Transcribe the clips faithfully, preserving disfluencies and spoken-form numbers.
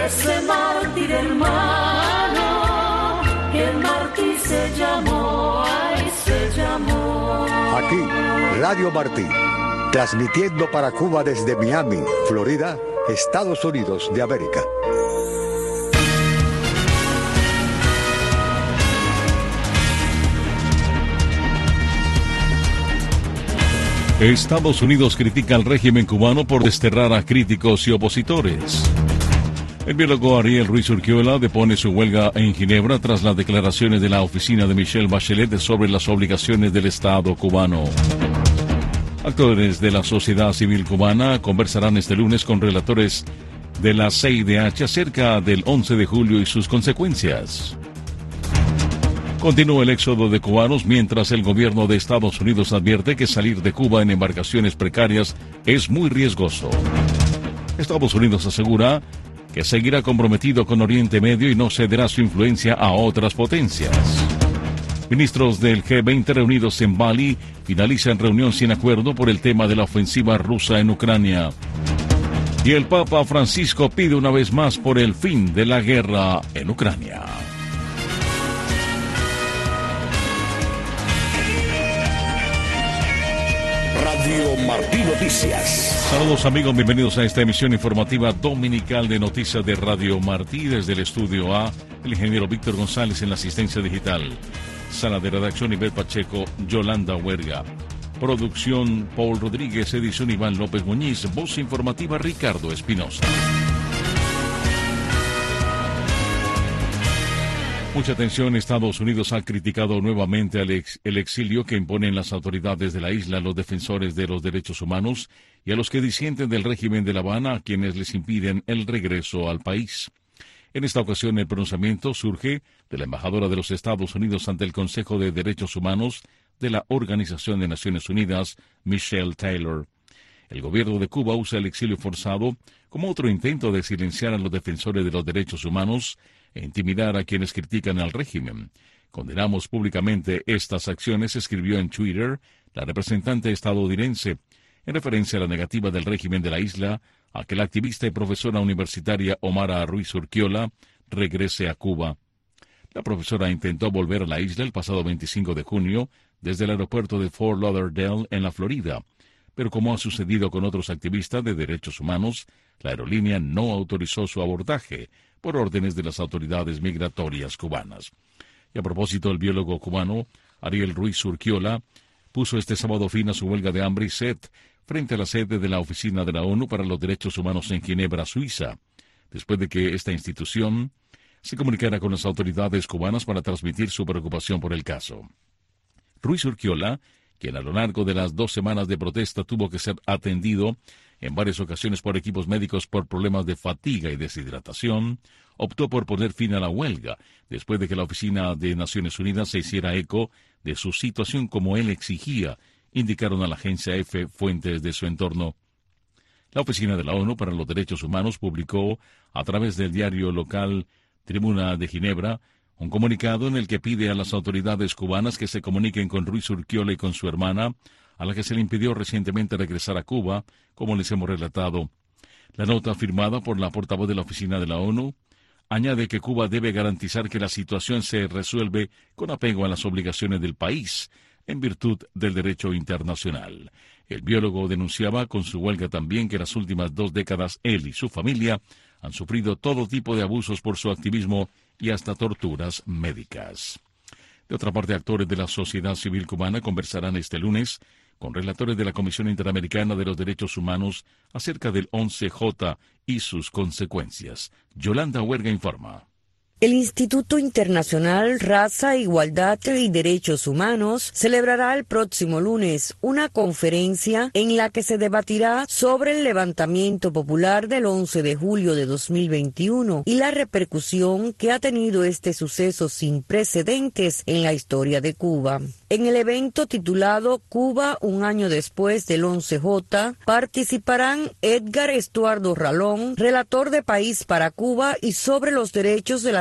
ese mártir hermano, que el mártir se llamó, ay, se llamó. Aquí, Radio Martí, transmitiendo para Cuba desde Miami, Florida, Estados Unidos de América. Estados Unidos critica al régimen cubano por desterrar a críticos y opositores. El biólogo Ariel Ruiz Urquiola depone su huelga en Ginebra tras las declaraciones de la oficina de Michelle Bachelet sobre las obligaciones del Estado cubano. Actores de la sociedad civil cubana conversarán este lunes con relatores de la C I D H acerca del once de julio y sus consecuencias. Continúa el éxodo de cubanos mientras el gobierno de Estados Unidos advierte que salir de Cuba en embarcaciones precarias es muy riesgoso. Estados Unidos asegura que seguirá comprometido con Oriente Medio y no cederá su influencia a otras potencias. Ministros del G veinte reunidos en Bali finalizan reunión sin acuerdo por el tema de la ofensiva rusa en Ucrania. Y el Papa Francisco pide una vez más por el fin de la guerra en Ucrania. Radio Martí Noticias. Saludos amigos, bienvenidos a esta emisión informativa dominical de Noticias de Radio Martí. Desde el estudio A, el ingeniero Víctor González en la asistencia digital. Sala de redacción Ivette Pacheco, Yolanda Huerga. Producción Paul Rodríguez, edición Iván López Muñiz, voz informativa Ricardo Espinosa. Mucha atención, Estados Unidos ha criticado nuevamente el, ex, el exilio que imponen las autoridades de la isla a los defensores de los derechos humanos y a los que disienten del régimen de La Habana, a quienes les impiden el regreso al país. En esta ocasión, el pronunciamiento surge de la embajadora de los Estados Unidos ante el Consejo de Derechos Humanos de la Organización de Naciones Unidas, Michelle Taylor. El gobierno de Cuba usa el exilio forzado como otro intento de silenciar a los defensores de los derechos humanos e intimidar a quienes critican al régimen. Condenamos públicamente estas acciones, escribió en Twitter la representante estadounidense, en referencia a la negativa del régimen de la isla a que la activista y profesora universitaria Omara Ruiz Urquiola regrese a Cuba. La profesora intentó volver a la isla el pasado veinticinco de junio desde el aeropuerto de Fort Lauderdale en la Florida, pero como ha sucedido con otros activistas de derechos humanos, la aerolínea no autorizó su abordaje por órdenes de las autoridades migratorias cubanas. Y a propósito, el biólogo cubano Ariel Ruiz Urquiola puso este sábado fin a su huelga de hambre y sed frente a la sede de la Oficina de la ONU para los Derechos Humanos en Ginebra, Suiza, después de que esta institución se comunicara con las autoridades cubanas para transmitir su preocupación por el caso. Ruiz Urquiola, quien a lo largo de las dos semanas de protesta tuvo que ser atendido en varias ocasiones por equipos médicos por problemas de fatiga y deshidratación, optó por poner fin a la huelga, después de que la Oficina de Naciones Unidas se hiciera eco de su situación como él exigía, indicaron a la agencia EFE fuentes de su entorno. La Oficina de la ONU para los Derechos Humanos publicó, a través del diario local Tribuna de Ginebra, un comunicado en el que pide a las autoridades cubanas que se comuniquen con Ruiz Urquiola y con su hermana, a la que se le impidió recientemente regresar a Cuba, como les hemos relatado. La nota firmada por la portavoz de la Oficina de la ONU añade que Cuba debe garantizar que la situación se resuelve con apego a las obligaciones del país, en virtud del derecho internacional. El biólogo denunciaba con su huelga también que las últimas dos décadas él y su familia han sufrido todo tipo de abusos por su activismo y hasta torturas médicas. De otra parte, actores de la sociedad civil cubana conversarán este lunes con relatores de la Comisión Interamericana de los Derechos Humanos acerca del once J y sus consecuencias. Yolanda Huerga informa. El Instituto Internacional Raza, Igualdad y Derechos Humanos celebrará el próximo lunes una conferencia en la que se debatirá sobre el levantamiento popular del once de julio de dos mil veintiuno y la repercusión que ha tenido este suceso sin precedentes en la historia de Cuba. En el evento titulado Cuba un año después del once J, participarán Edgar Estuardo Ralón, relator de País para Cuba y sobre los derechos de las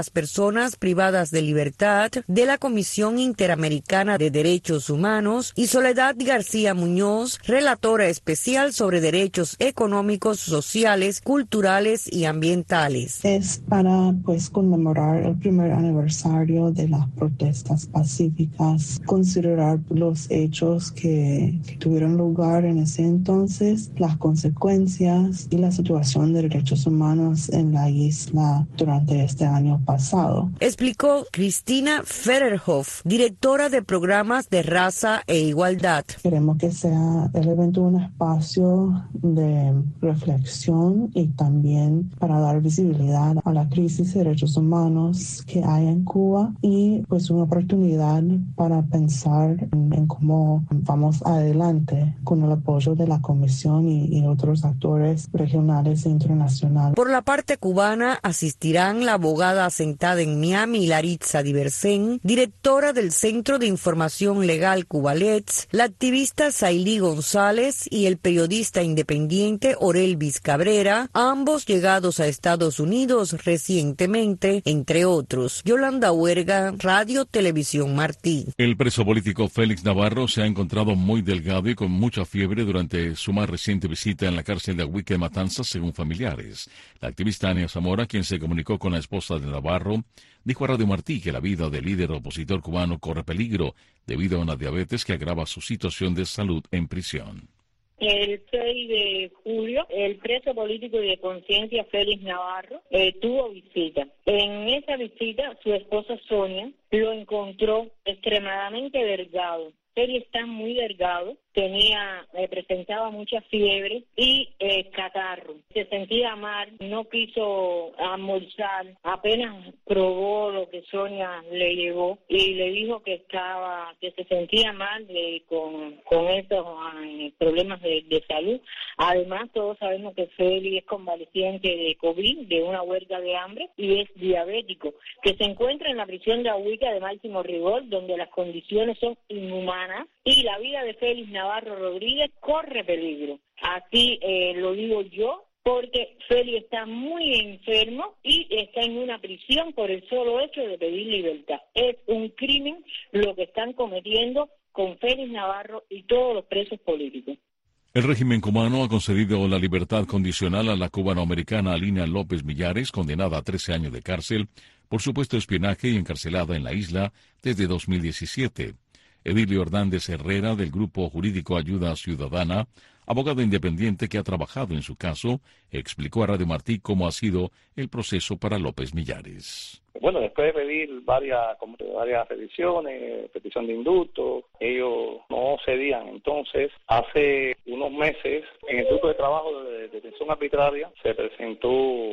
las personas privadas de libertad de la Comisión Interamericana de Derechos Humanos, y Soledad García Muñoz, relatora especial sobre derechos económicos, sociales, culturales y ambientales. Es para pues conmemorar el primer aniversario de las protestas pacíficas, considerar los hechos que, que tuvieron lugar en ese entonces, las consecuencias y la situación de derechos humanos en la isla durante este año pasado. Explicó Cristina Federhoff, directora de programas de raza e igualdad. Queremos que sea el evento un espacio de reflexión y también para dar visibilidad a la crisis de derechos humanos que hay en Cuba, y pues una oportunidad para pensar en, en cómo vamos adelante con el apoyo de la Comisión y, y otros actores regionales e internacionales. Por la parte cubana asistirán la abogada asentada en Miami, Laritza Diversén, directora del Centro de Información Legal Cubalets, la activista Sailí González y el periodista independiente Orelvis Cabrera, ambos llegados a Estados Unidos recientemente, entre otros. Yolanda Huerga, Radio Televisión Martí. El preso político Félix Navarro se ha encontrado muy delgado y con mucha fiebre durante su más reciente visita en la cárcel de Ahuica de Matanzas, según familiares. La activista Ania Zamora, quien se comunicó con la esposa de Navarro, dijo a Radio Martí que la vida del líder opositor cubano corre peligro debido a una diabetes que agrava su situación de salud en prisión. El seis de julio, el preso político y de conciencia Félix Navarro eh, tuvo visita. En esa visita, su esposa Sonia lo encontró extremadamente delgado. Félix está muy delgado, tenía, eh, presentaba mucha fiebre y eh, catarro. Se sentía mal, no quiso almorzar, apenas probó lo que Sonia le llevó y le dijo que estaba, que se sentía mal de, con, con estos eh, problemas de, de salud. Además, todos sabemos que Félix es convaleciente de COVID, de una huelga de hambre, y es diabético, que se encuentra en la prisión de Ahuica de máximo rigor, donde las condiciones son inhumanas y la vida de Félix Navarro Rodríguez corre peligro. Así eh, lo digo yo, porque Félix está muy enfermo y está en una prisión por el solo hecho de pedir libertad. Es un crimen lo que están cometiendo con Félix Navarro y todos los presos políticos. El régimen cubano ha concedido la libertad condicional a la cubanoamericana Alina López Millares, condenada a trece años de cárcel por supuesto espionaje y encarcelada en la isla desde dos mil diecisiete. Edilio Hernández Herrera, del Grupo Jurídico Ayuda Ciudadana, abogado independiente que ha trabajado en su caso, explicó a Radio Martí cómo ha sido el proceso para López Millares. Bueno, después de pedir varias, como varias peticiones, petición de indulto, ellos no cedían. Entonces, hace unos meses, en el grupo de trabajo de detención arbitraria, se presentó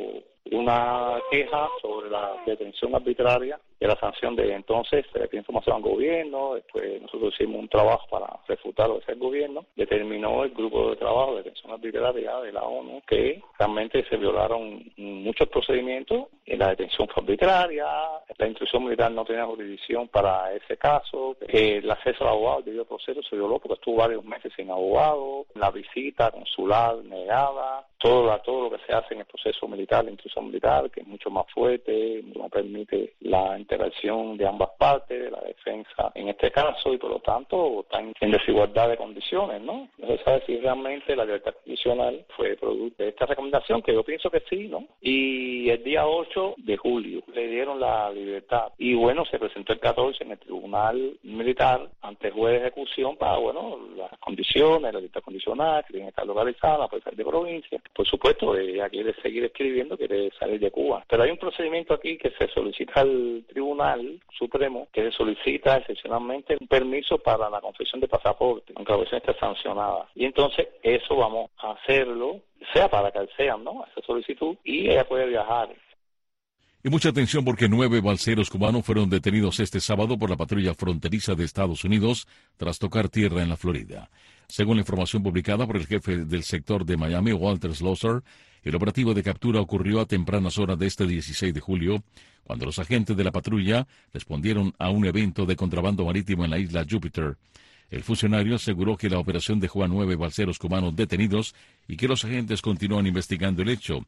una queja sobre la detención arbitraria de la sanción de entonces se le pidió información al gobierno. Después nosotros hicimos un trabajo para refutar lo que es el gobierno. Determinó el grupo de trabajo de detención arbitraria de la ONU que realmente se violaron muchos procedimientos. La detención fue arbitraria, la instrucción militar no tenía jurisdicción para ese caso, que el acceso al abogado, el debido proceso se violó porque estuvo varios meses sin abogado, la visita consular negada, todo, la, todo lo que se hace en el proceso militar, la instrucción militar, que es mucho más fuerte, no permite la interacción de ambas partes, de la defensa en este caso, y por lo tanto están en desigualdad de condiciones, ¿no? No se sabe si realmente la libertad condicional fue producto de esta recomendación, que yo pienso que sí, ¿no? Y el día ocho de julio le dieron la libertad, y bueno, se presentó el catorce en el tribunal militar ante el juez de ejecución para, bueno, las condiciones, la libertad condicional, que tiene que estar localizada, puede ser de provincia. Por supuesto, ella quiere seguir escribiendo, quiere salir de Cuba. Pero hay un procedimiento aquí que se solicita al Tribunal Supremo, que se solicita excepcionalmente un permiso para la confección de pasaporte, aunque la versión esté sancionada. Y entonces eso vamos a hacerlo, sea para que accedan, ¿no?, a esa solicitud, y ella puede viajar. Y mucha atención porque nueve balseros cubanos fueron detenidos este sábado por la patrulla fronteriza de Estados Unidos tras tocar tierra en la Florida. Según la información publicada por el jefe del sector de Miami, Walter Slosser, el operativo de captura ocurrió a tempranas horas de este dieciséis de julio, cuando los agentes de la patrulla respondieron a un evento de contrabando marítimo en la isla Júpiter. El funcionario aseguró que la operación dejó a nueve balseros cubanos detenidos y que los agentes continúan investigando el hecho.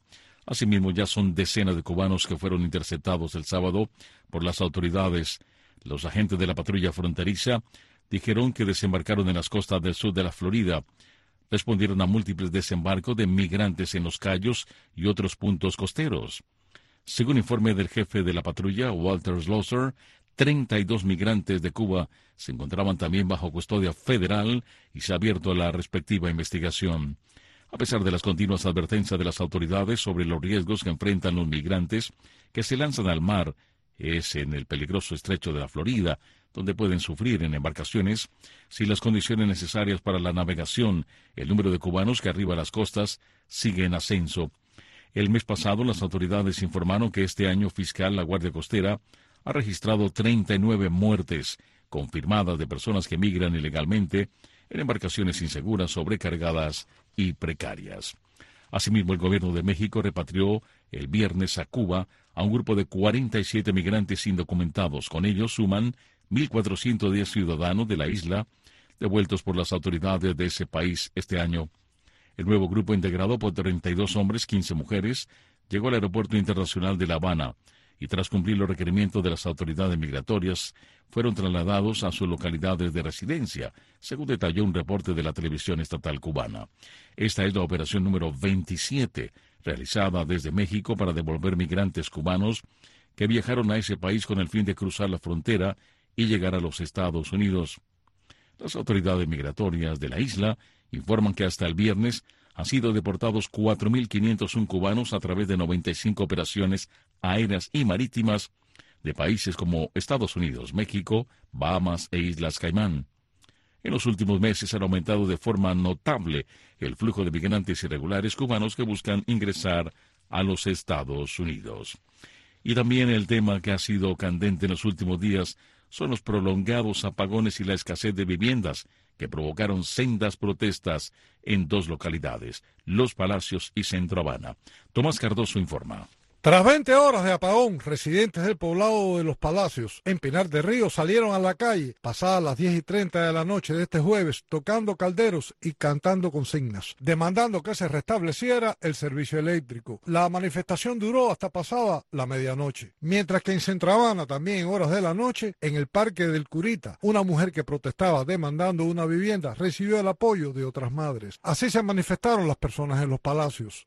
Asimismo, ya son decenas de cubanos que fueron interceptados el sábado por las autoridades. Los agentes de la patrulla fronteriza dijeron que desembarcaron en las costas del sur de la Florida. Respondieron a múltiples desembarcos de migrantes en Los Cayos y otros puntos costeros. Según informe del jefe de la patrulla, Walter Schlosser, treinta y dos migrantes de Cuba se encontraban también bajo custodia federal y se ha abierto la respectiva investigación. A pesar de las continuas advertencias de las autoridades sobre los riesgos que enfrentan los migrantes que se lanzan al mar, es en el peligroso estrecho de la Florida, donde pueden sufrir en embarcaciones, si las condiciones necesarias para la navegación, el número de cubanos que arriba a las costas sigue en ascenso. El mes pasado, las autoridades informaron que este año fiscal la Guardia Costera ha registrado treinta y nueve muertes confirmadas de personas que migran ilegalmente en embarcaciones inseguras, sobrecargadas y precarias. Asimismo, el gobierno de México repatrió el viernes a Cuba a un grupo de cuarenta y siete migrantes indocumentados. Con ellos suman mil cuatrocientos diez ciudadanos de la isla devueltos por las autoridades de ese país este año. El nuevo grupo, integrado por treinta y dos hombres, quince mujeres, llegó al Aeropuerto Internacional de La Habana y tras cumplir los requerimientos de las autoridades migratorias, fueron trasladados a sus localidades de residencia, según detalló un reporte de la televisión estatal cubana. Esta es la operación número veintisiete, realizada desde México para devolver migrantes cubanos que viajaron a ese país con el fin de cruzar la frontera y llegar a los Estados Unidos. Las autoridades migratorias de la isla informan que hasta el viernes han sido deportados cuatro mil quinientos uno cubanos a través de noventa y cinco operaciones aéreas y marítimas de países como Estados Unidos, México, Bahamas e Islas Caimán. En los últimos meses han aumentado de forma notable el flujo de migrantes irregulares cubanos que buscan ingresar a los Estados Unidos. Y también el tema que ha sido candente en los últimos días son los prolongados apagones y la escasez de viviendas que provocaron sendas protestas en dos localidades, Los Palacios y Centro Habana. Tomás Cardoso informa. Tras veinte horas de apagón, residentes del poblado de Los Palacios, en Pinar del Río, salieron a la calle pasadas las diez y treinta de la noche de este jueves, tocando calderos y cantando consignas, demandando que se restableciera el servicio eléctrico. La manifestación duró hasta pasada la medianoche, mientras que en Centro Habana, también en horas de la noche, en el Parque del Curita, una mujer que protestaba demandando una vivienda recibió el apoyo de otras madres. Así se manifestaron las personas en Los Palacios.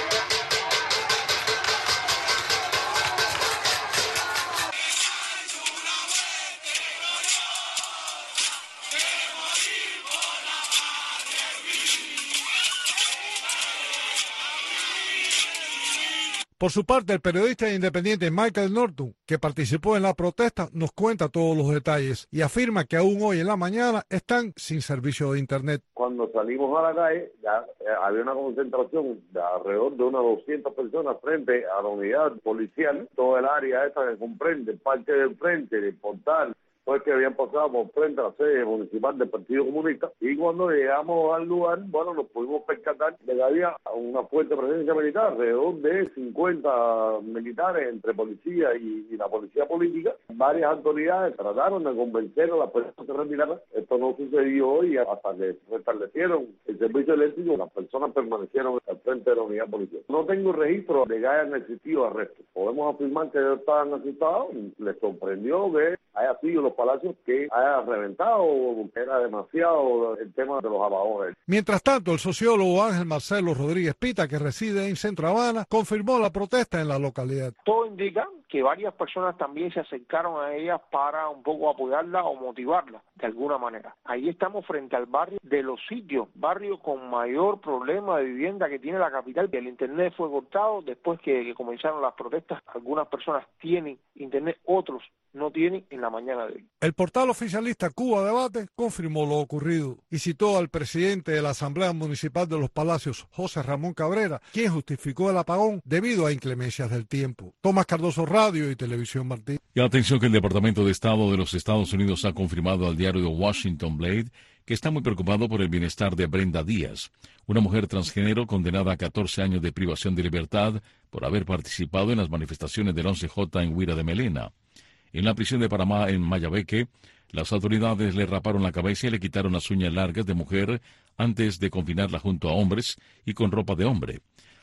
Por su parte, el periodista independiente Michael Norton, que participó en la protesta, nos cuenta todos los detalles y afirma que aún hoy en la mañana están sin servicio de Internet. Cuando salimos a la calle, ya eh, había una concentración de alrededor de unas doscientas personas frente a la unidad policial, toda el área esta que comprende el Parque del Frente, el Portal, pues que habían pasado por frente a la sede municipal del Partido Comunista, y cuando llegamos al lugar, bueno, nos pudimos percatar de que había una fuerte presencia militar, alrededor de cincuenta militares entre policía y, y la policía política. Varias autoridades trataron de convencer a las personas que retiraran. Esto no sucedió hoy, hasta que restablecieron el servicio eléctrico, las personas permanecieron al frente de la unidad policial. No tengo registro de que hayan existido arrestos. Podemos afirmar que ellos estaban asustados, les sorprendió que haya sido Los Palacios que haya reventado, porque era demasiado el tema de los apagones. Mientras tanto, el sociólogo Ángel Marcelo Rodríguez Pita, que reside en Centro Habana, confirmó la protesta en la localidad. Todo indica que varias personas también se acercaron a ella para un poco apoyarla o motivarla de alguna manera. Ahí estamos frente al barrio de Los Sitios, barrio con mayor problema de vivienda que tiene la capital. El internet fue cortado después que, que comenzaron las protestas. Algunas personas tienen internet, otros no tienen en la mañana de hoy. El portal oficialista Cuba Debate confirmó lo ocurrido y citó al presidente de la Asamblea Municipal de Los Palacios, José Ramón Cabrera, quien justificó el apagón debido a inclemencias del tiempo. Tomás Cardoso, Radio y Televisión Martí. Y atención que el Departamento de Estado de los Estados Unidos ha confirmado al diario Washington Blade que está muy preocupado por el bienestar de Brenda Díaz, una mujer transgénero condenada a catorce años de privación de libertad por haber participado en las manifestaciones del once J en Huira de Melena. En la prisión de Panamá, en Mayabeque, las autoridades le raparon la cabeza y le quitaron las uñas largas de mujer antes de confinarla junto a hombres y con ropa de hombre.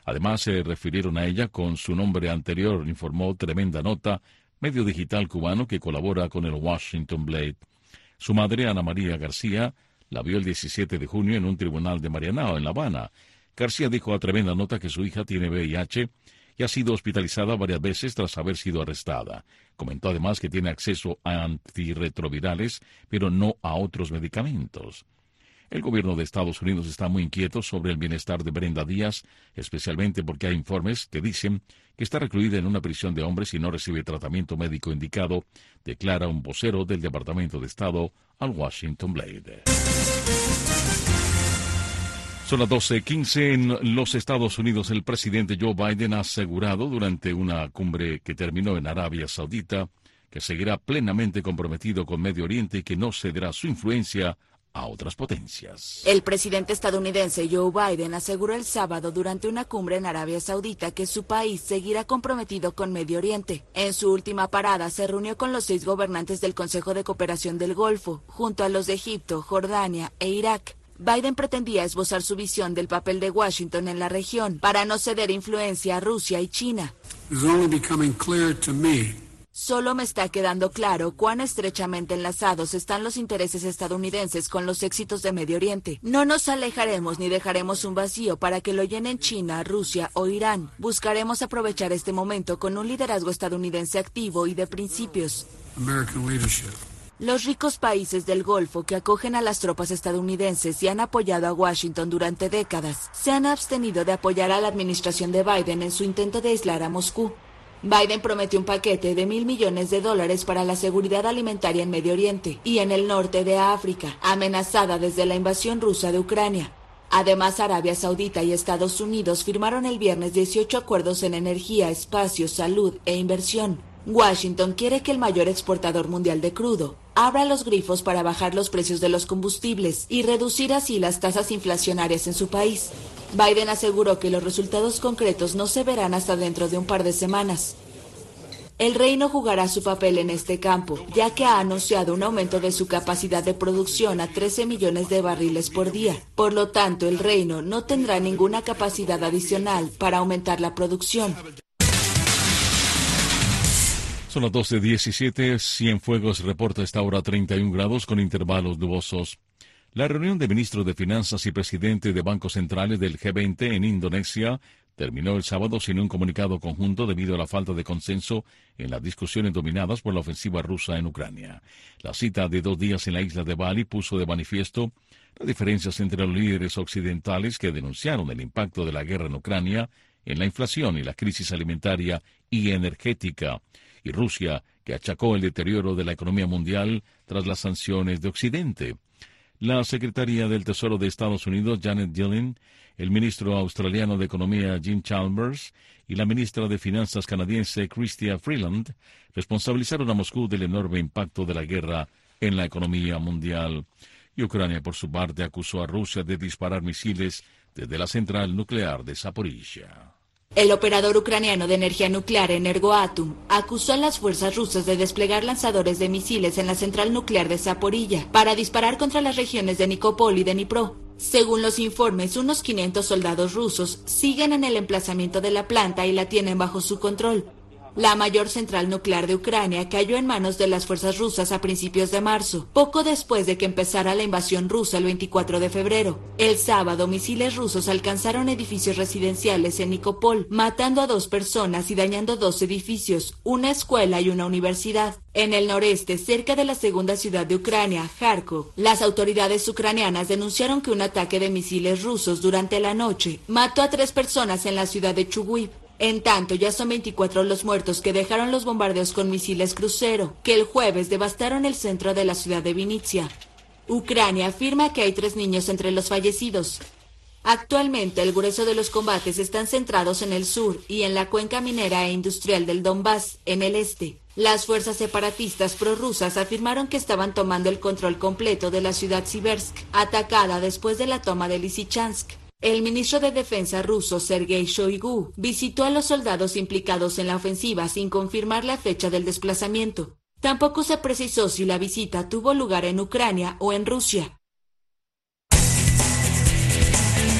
Además, se refirieron a ella con su nombre anterior, informó Tremenda Nota, medio digital cubano que colabora con el Washington Blade. Su madre, Ana María García, la vio el diecisiete de junio en un tribunal de Marianao, en La Habana. García dijo a Tremenda Nota que su hija tiene V I H y ha sido hospitalizada varias veces tras haber sido arrestada. Comentó además que tiene acceso a antirretrovirales, pero no a otros medicamentos. El gobierno de Estados Unidos está muy inquieto sobre el bienestar de Brenda Díaz, especialmente porque hay informes que dicen que está recluida en una prisión de hombres y no recibe tratamiento médico indicado, declara un vocero del Departamento de Estado al Washington Blade. Son las doce quince en los Estados Unidos. El presidente Joe Biden ha asegurado durante una cumbre que terminó en Arabia Saudita que seguirá plenamente comprometido con Medio Oriente y que no cederá su influencia a otras potencias. El presidente estadounidense Joe Biden aseguró el sábado durante una cumbre en Arabia Saudita que su país seguirá comprometido con Medio Oriente. En su última parada se reunió con los seis gobernantes del Consejo de Cooperación del Golfo, junto a los de Egipto, Jordania e Irak. Biden pretendía esbozar su visión del papel de Washington en la región para no ceder influencia a Rusia y China. Solo me está quedando claro cuán estrechamente enlazados están los intereses estadounidenses con los éxitos de Medio Oriente. No nos alejaremos ni dejaremos un vacío para que lo llenen China, Rusia o Irán. Buscaremos aprovechar este momento con un liderazgo estadounidense activo y de principios. Los ricos países del Golfo que acogen a las tropas estadounidenses y han apoyado a Washington durante décadas, se han abstenido de apoyar a la administración de Biden en su intento de aislar a Moscú. Biden prometió un paquete de mil millones de dólares para la seguridad alimentaria en Medio Oriente y en el norte de África, amenazada desde la invasión rusa de Ucrania. Además, Arabia Saudita y Estados Unidos firmaron el viernes dieciocho acuerdos en energía, espacio, salud e inversión. Washington quiere que el mayor exportador mundial de crudo abra los grifos para bajar los precios de los combustibles y reducir así las tasas inflacionarias en su país. Biden aseguró que los resultados concretos no se verán hasta dentro de un par de semanas. El reino jugará su papel en este campo, ya que ha anunciado un aumento de su capacidad de producción a trece millones de barriles por día. Por lo tanto, el reino no tendrá ninguna capacidad adicional para aumentar la producción. Son las doce diecisiete, Cienfuegos reporta esta hora treinta y un grados con intervalos nubosos. La reunión de ministros de Finanzas y presidente de bancos centrales del G veinte en Indonesia terminó el sábado sin un comunicado conjunto debido a la falta de consenso en las discusiones dominadas por la ofensiva rusa en Ucrania. La cita de dos días en la isla de Bali puso de manifiesto las diferencias entre los líderes occidentales que denunciaron el impacto de la guerra en Ucrania en la inflación y la crisis alimentaria y energética, y Rusia, que achacó el deterioro de la economía mundial tras las sanciones de Occidente. La secretaria del Tesoro de Estados Unidos, Janet Yellen, el ministro australiano de Economía, Jim Chalmers, y la ministra de Finanzas canadiense, Chrystia Freeland, responsabilizaron a Moscú del enorme impacto de la guerra en la economía mundial. Y Ucrania, por su parte, acusó a Rusia de disparar misiles desde la central nuclear de Zaporizhia. El operador ucraniano de energía nuclear Energoatom acusó a las fuerzas rusas de desplegar lanzadores de misiles en la central nuclear de Zaporilla para disparar contra las regiones de Nikopol y de Dnipro. Según los informes, unos quinientos soldados rusos siguen en el emplazamiento de la planta y la tienen bajo su control. La mayor central nuclear de Ucrania cayó en manos de las fuerzas rusas a principios de marzo, poco después de que empezara la invasión rusa el veinticuatro de febrero. El sábado, misiles rusos alcanzaron edificios residenciales en Nikopol, matando a dos personas y dañando dos edificios, una escuela y una universidad. En el noreste, cerca de la segunda ciudad de Ucrania, Kharkov, las autoridades ucranianas denunciaron que un ataque de misiles rusos durante la noche mató a tres personas en la ciudad de Chuguiv. En tanto, ya son veinticuatro los muertos que dejaron los bombardeos con misiles crucero, que el jueves devastaron el centro de la ciudad de Vinnytsia. Ucrania afirma que hay tres niños entre los fallecidos. Actualmente, el grueso de los combates están centrados en el sur y en la cuenca minera e industrial del Donbass, en el este. Las fuerzas separatistas prorrusas afirmaron que estaban tomando el control completo de la ciudad Siversk, atacada después de la toma de Lysychansk. El ministro de Defensa ruso, Sergei Shoigu, visitó a los soldados implicados en la ofensiva sin confirmar la fecha del desplazamiento. Tampoco se precisó si la visita tuvo lugar en Ucrania o en Rusia.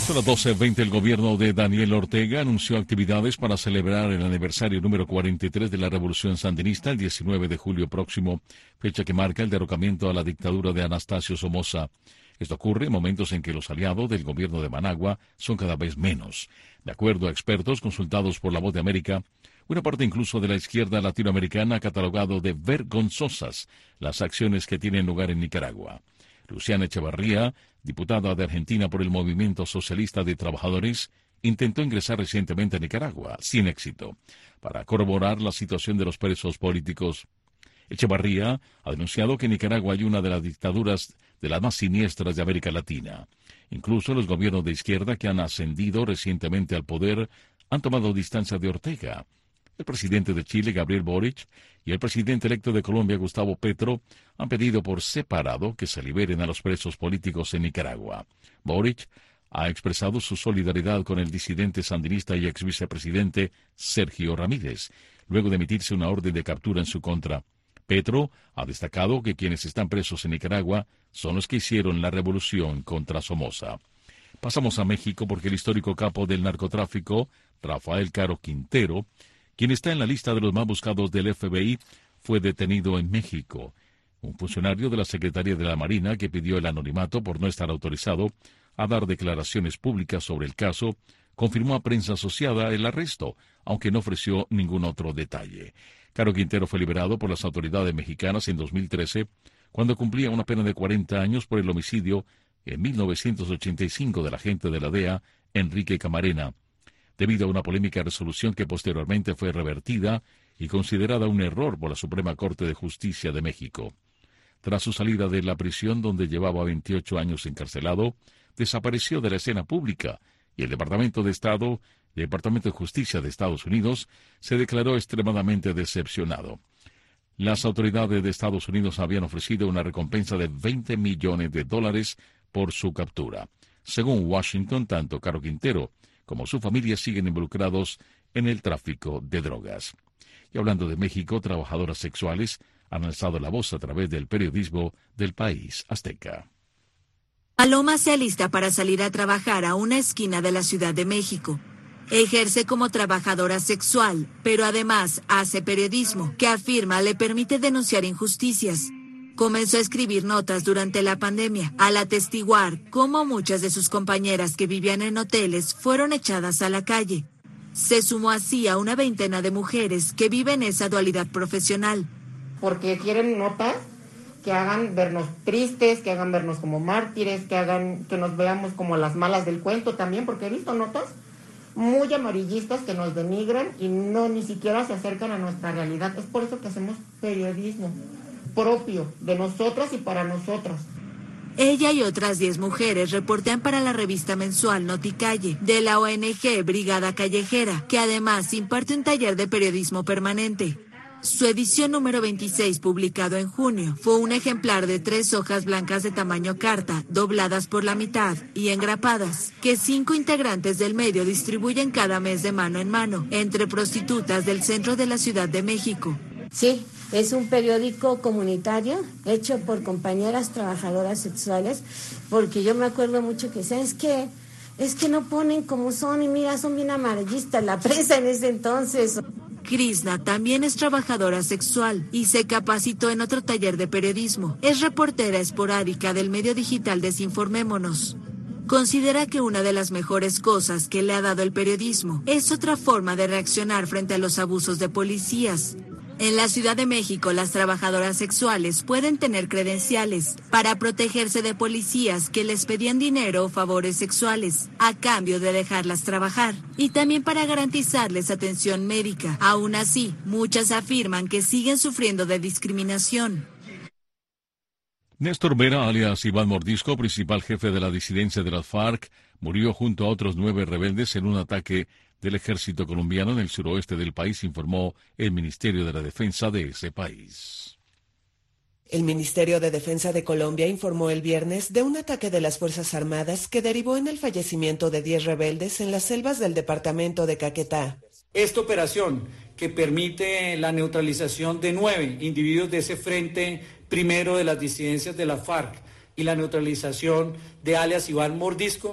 Son las doce veinte. El gobierno de Daniel Ortega anunció actividades para celebrar el aniversario número cuarenta y tres de la Revolución Sandinista el diecinueve de julio próximo, fecha que marca el derrocamiento a la dictadura de Anastasio Somoza. Esto ocurre en momentos en que los aliados del gobierno de Managua son cada vez menos. De acuerdo a expertos consultados por La Voz de América, una parte incluso de la izquierda latinoamericana ha catalogado de vergonzosas las acciones que tienen lugar en Nicaragua. Luciana Echevarría, diputada de Argentina por el Movimiento Socialista de Trabajadores, intentó ingresar recientemente a Nicaragua, sin éxito, para corroborar la situación de los presos políticos. Echevarría ha denunciado que en Nicaragua hay una de las dictaduras de las más siniestras de América Latina. Incluso los gobiernos de izquierda que han ascendido recientemente al poder han tomado distancia de Ortega. El presidente de Chile, Gabriel Boric, y el presidente electo de Colombia, Gustavo Petro, han pedido por separado que se liberen a los presos políticos en Nicaragua. Boric ha expresado su solidaridad con el disidente sandinista y ex vicepresidente Sergio Ramírez, luego de emitirse una orden de captura en su contra. Petro ha destacado que quienes están presos en Nicaragua son los que hicieron la revolución contra Somoza. Pasamos a México porque el histórico capo del narcotráfico, Rafael Caro Quintero, quien está en la lista de los más buscados del F B I, fue detenido en México. Un funcionario de la Secretaría de la Marina que pidió el anonimato por no estar autorizado a dar declaraciones públicas sobre el caso, confirmó a prensa asociada el arresto, aunque no ofreció ningún otro detalle. Caro Quintero fue liberado por las autoridades mexicanas en dos mil trece, cuando cumplía una pena de cuarenta años por el homicidio en mil novecientos ochenta y cinco del agente de la D E A, Enrique Camarena, debido a una polémica resolución que posteriormente fue revertida y considerada un error por la Suprema Corte de Justicia de México. Tras su salida de la prisión, donde llevaba veintiocho años encarcelado, desapareció de la escena pública y el Departamento de Estado, el Departamento de Justicia de Estados Unidos, se declaró extremadamente decepcionado. Las autoridades de Estados Unidos habían ofrecido una recompensa de veinte millones de dólares por su captura. Según Washington, tanto Caro Quintero como su familia siguen involucrados en el tráfico de drogas. Y hablando de México, trabajadoras sexuales han alzado la voz a través del periodismo del país azteca. Paloma se alista para salir a trabajar a una esquina de la Ciudad de México. Ejerce como trabajadora sexual, pero además hace periodismo, que afirma le permite denunciar injusticias. Comenzó a escribir notas durante la pandemia, al atestiguar cómo muchas de sus compañeras que vivían en hoteles fueron echadas a la calle. Se sumó así a una veintena de mujeres que viven esa dualidad profesional. Porque quieren notas que hagan vernos tristes, que hagan vernos como mártires, que hagan que nos veamos como las malas del cuento también, porque he visto notas muy amarillistas que nos denigran y no ni siquiera se acercan a nuestra realidad. Es por eso que hacemos periodismo propio de nosotras y para nosotras. Ella y otras diez mujeres reportean para la revista mensual Noticalle de la O N G Brigada Callejera, que además imparte un taller de periodismo permanente. Su edición número veintiséis, publicado en junio, fue un ejemplar de tres hojas blancas de tamaño carta, dobladas por la mitad y engrapadas, que cinco integrantes del medio distribuyen cada mes de mano en mano entre prostitutas del centro de la Ciudad de México. Sí, es un periódico comunitario hecho por compañeras trabajadoras sexuales, porque yo me acuerdo mucho que ¿sabes qué? Es que no ponen como son y mira, son bien amarillistas la prensa en ese entonces. Krishna también es trabajadora sexual y se capacitó en otro taller de periodismo. Es reportera esporádica del medio digital Desinformémonos. Considera que una de las mejores cosas que le ha dado el periodismo es otra forma de reaccionar frente a los abusos de policías. En la Ciudad de México, las trabajadoras sexuales pueden tener credenciales para protegerse de policías que les pedían dinero o favores sexuales a cambio de dejarlas trabajar, y también para garantizarles atención médica. Aún así, muchas afirman que siguen sufriendo de discriminación. Néstor Vera, alias Iván Mordisco, principal jefe de la disidencia de las FARC, murió junto a otros nueve rebeldes en un ataque del ejército colombiano en el suroeste del país, informó el Ministerio de la Defensa de ese país. El Ministerio de Defensa de Colombia informó el viernes de un ataque de las Fuerzas Armadas que derivó en el fallecimiento de diez rebeldes en las selvas del departamento de Caquetá. Esta operación, que permite la neutralización de nueve individuos de ese frente primero de las disidencias de la FARC y la neutralización de alias Iván Mordisco,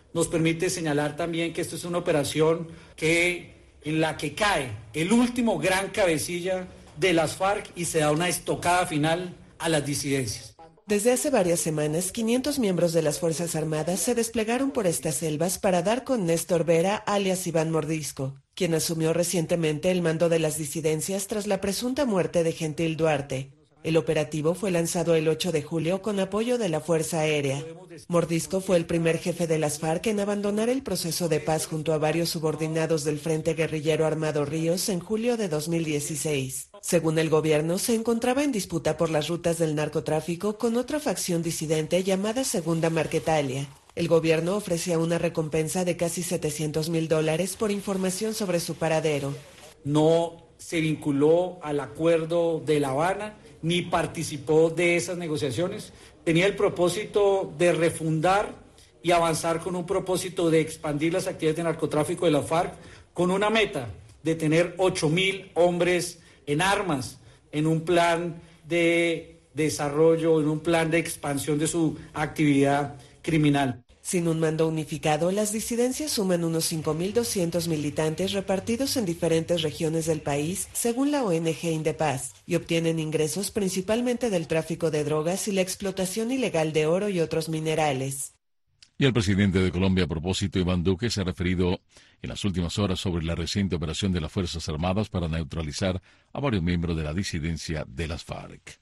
nos permite señalar también que esto es una operación que, en la que cae el último gran cabecilla de las FARC y se da una estocada final a las disidencias. Desde hace varias semanas, quinientos miembros de las Fuerzas Armadas se desplegaron por estas selvas para dar con Néstor Vera, alias Iván Mordisco, quien asumió recientemente el mando de las disidencias tras la presunta muerte de Gentil Duarte. El operativo fue lanzado el ocho de julio con apoyo de la Fuerza Aérea. Mordisco fue el primer jefe de las FARC en abandonar el proceso de paz junto a varios subordinados del Frente Guerrillero Armado Ríos en julio de dos mil dieciséis. Según el gobierno, se encontraba en disputa por las rutas del narcotráfico con otra facción disidente llamada Segunda Marquetalia. El gobierno ofrecía una recompensa de casi setecientos mil dólares por información sobre su paradero. No se vinculó al acuerdo de La Habana ni participó de esas negociaciones. Tenía el propósito de refundar y avanzar con un propósito de expandir las actividades de narcotráfico de la FARC con una meta de tener ocho mil hombres en armas en un plan de desarrollo, en un plan de expansión de su actividad criminal. Sin un mando unificado, las disidencias suman unos cinco mil doscientos militantes repartidos en diferentes regiones del país, según la O N G Indepaz, y obtienen ingresos principalmente del tráfico de drogas y la explotación ilegal de oro y otros minerales. Y el presidente de Colombia, a propósito, Iván Duque, se ha referido en las últimas horas sobre la reciente operación de las Fuerzas Armadas para neutralizar a varios miembros de la disidencia de las FARC.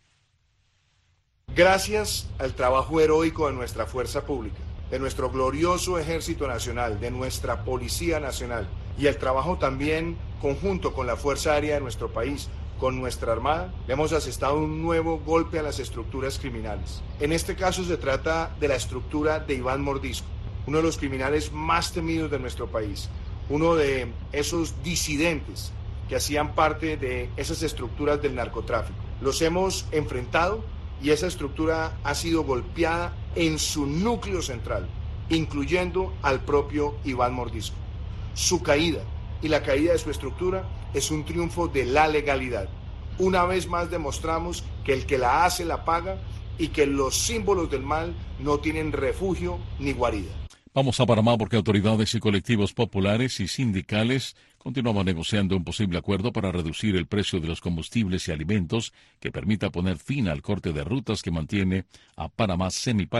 Gracias al trabajo heroico de nuestra fuerza pública, de nuestro glorioso Ejército Nacional, de nuestra Policía Nacional y el trabajo también conjunto con la Fuerza Aérea de nuestro país, con nuestra Armada, le hemos asestado un nuevo golpe a las estructuras criminales. En este caso se trata de la estructura de Iván Mordisco, uno de los criminales más temidos de nuestro país, uno de esos disidentes que hacían parte de esas estructuras del narcotráfico. Los hemos enfrentado y esa estructura ha sido golpeada en su núcleo central, incluyendo al propio Iván Mordisco. Su caída y la caída de su estructura es un triunfo de la legalidad. Una vez más demostramos que el que la hace la paga y que los símbolos del mal no tienen refugio ni guarida. Vamos a Panamá porque autoridades y colectivos populares y sindicales continuaban negociando un posible acuerdo para reducir el precio de los combustibles y alimentos que permita poner fin al corte de rutas que mantiene a Panamá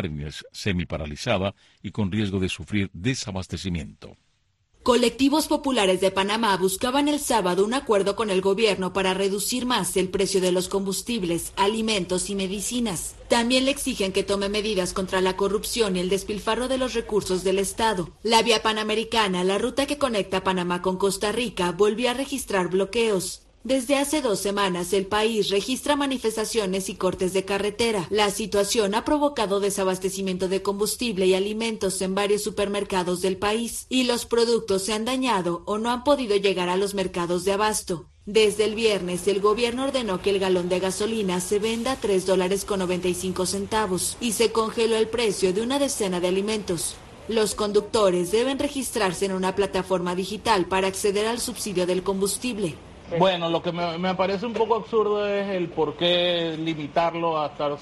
semiparalizada y con riesgo de sufrir desabastecimiento. Colectivos populares de Panamá buscaban el sábado un acuerdo con el gobierno para reducir más el precio de los combustibles, alimentos y medicinas. También le exigen que tome medidas contra la corrupción y el despilfarro de los recursos del Estado. La vía panamericana, la ruta que conecta Panamá con Costa Rica, volvió a registrar bloqueos. Desde hace dos semanas, el país registra manifestaciones y cortes de carretera. La situación ha provocado desabastecimiento de combustible y alimentos en varios supermercados del país, y los productos se han dañado o no han podido llegar a los mercados de abasto. Desde el viernes, el gobierno ordenó que el galón de gasolina se venda a tres dólares con noventa y cinco centavos y se congeló el precio de una decena de alimentos. Los conductores deben registrarse en una plataforma digital para acceder al subsidio del combustible. Bueno, lo que me, me parece un poco absurdo es el por qué limitarlo a estar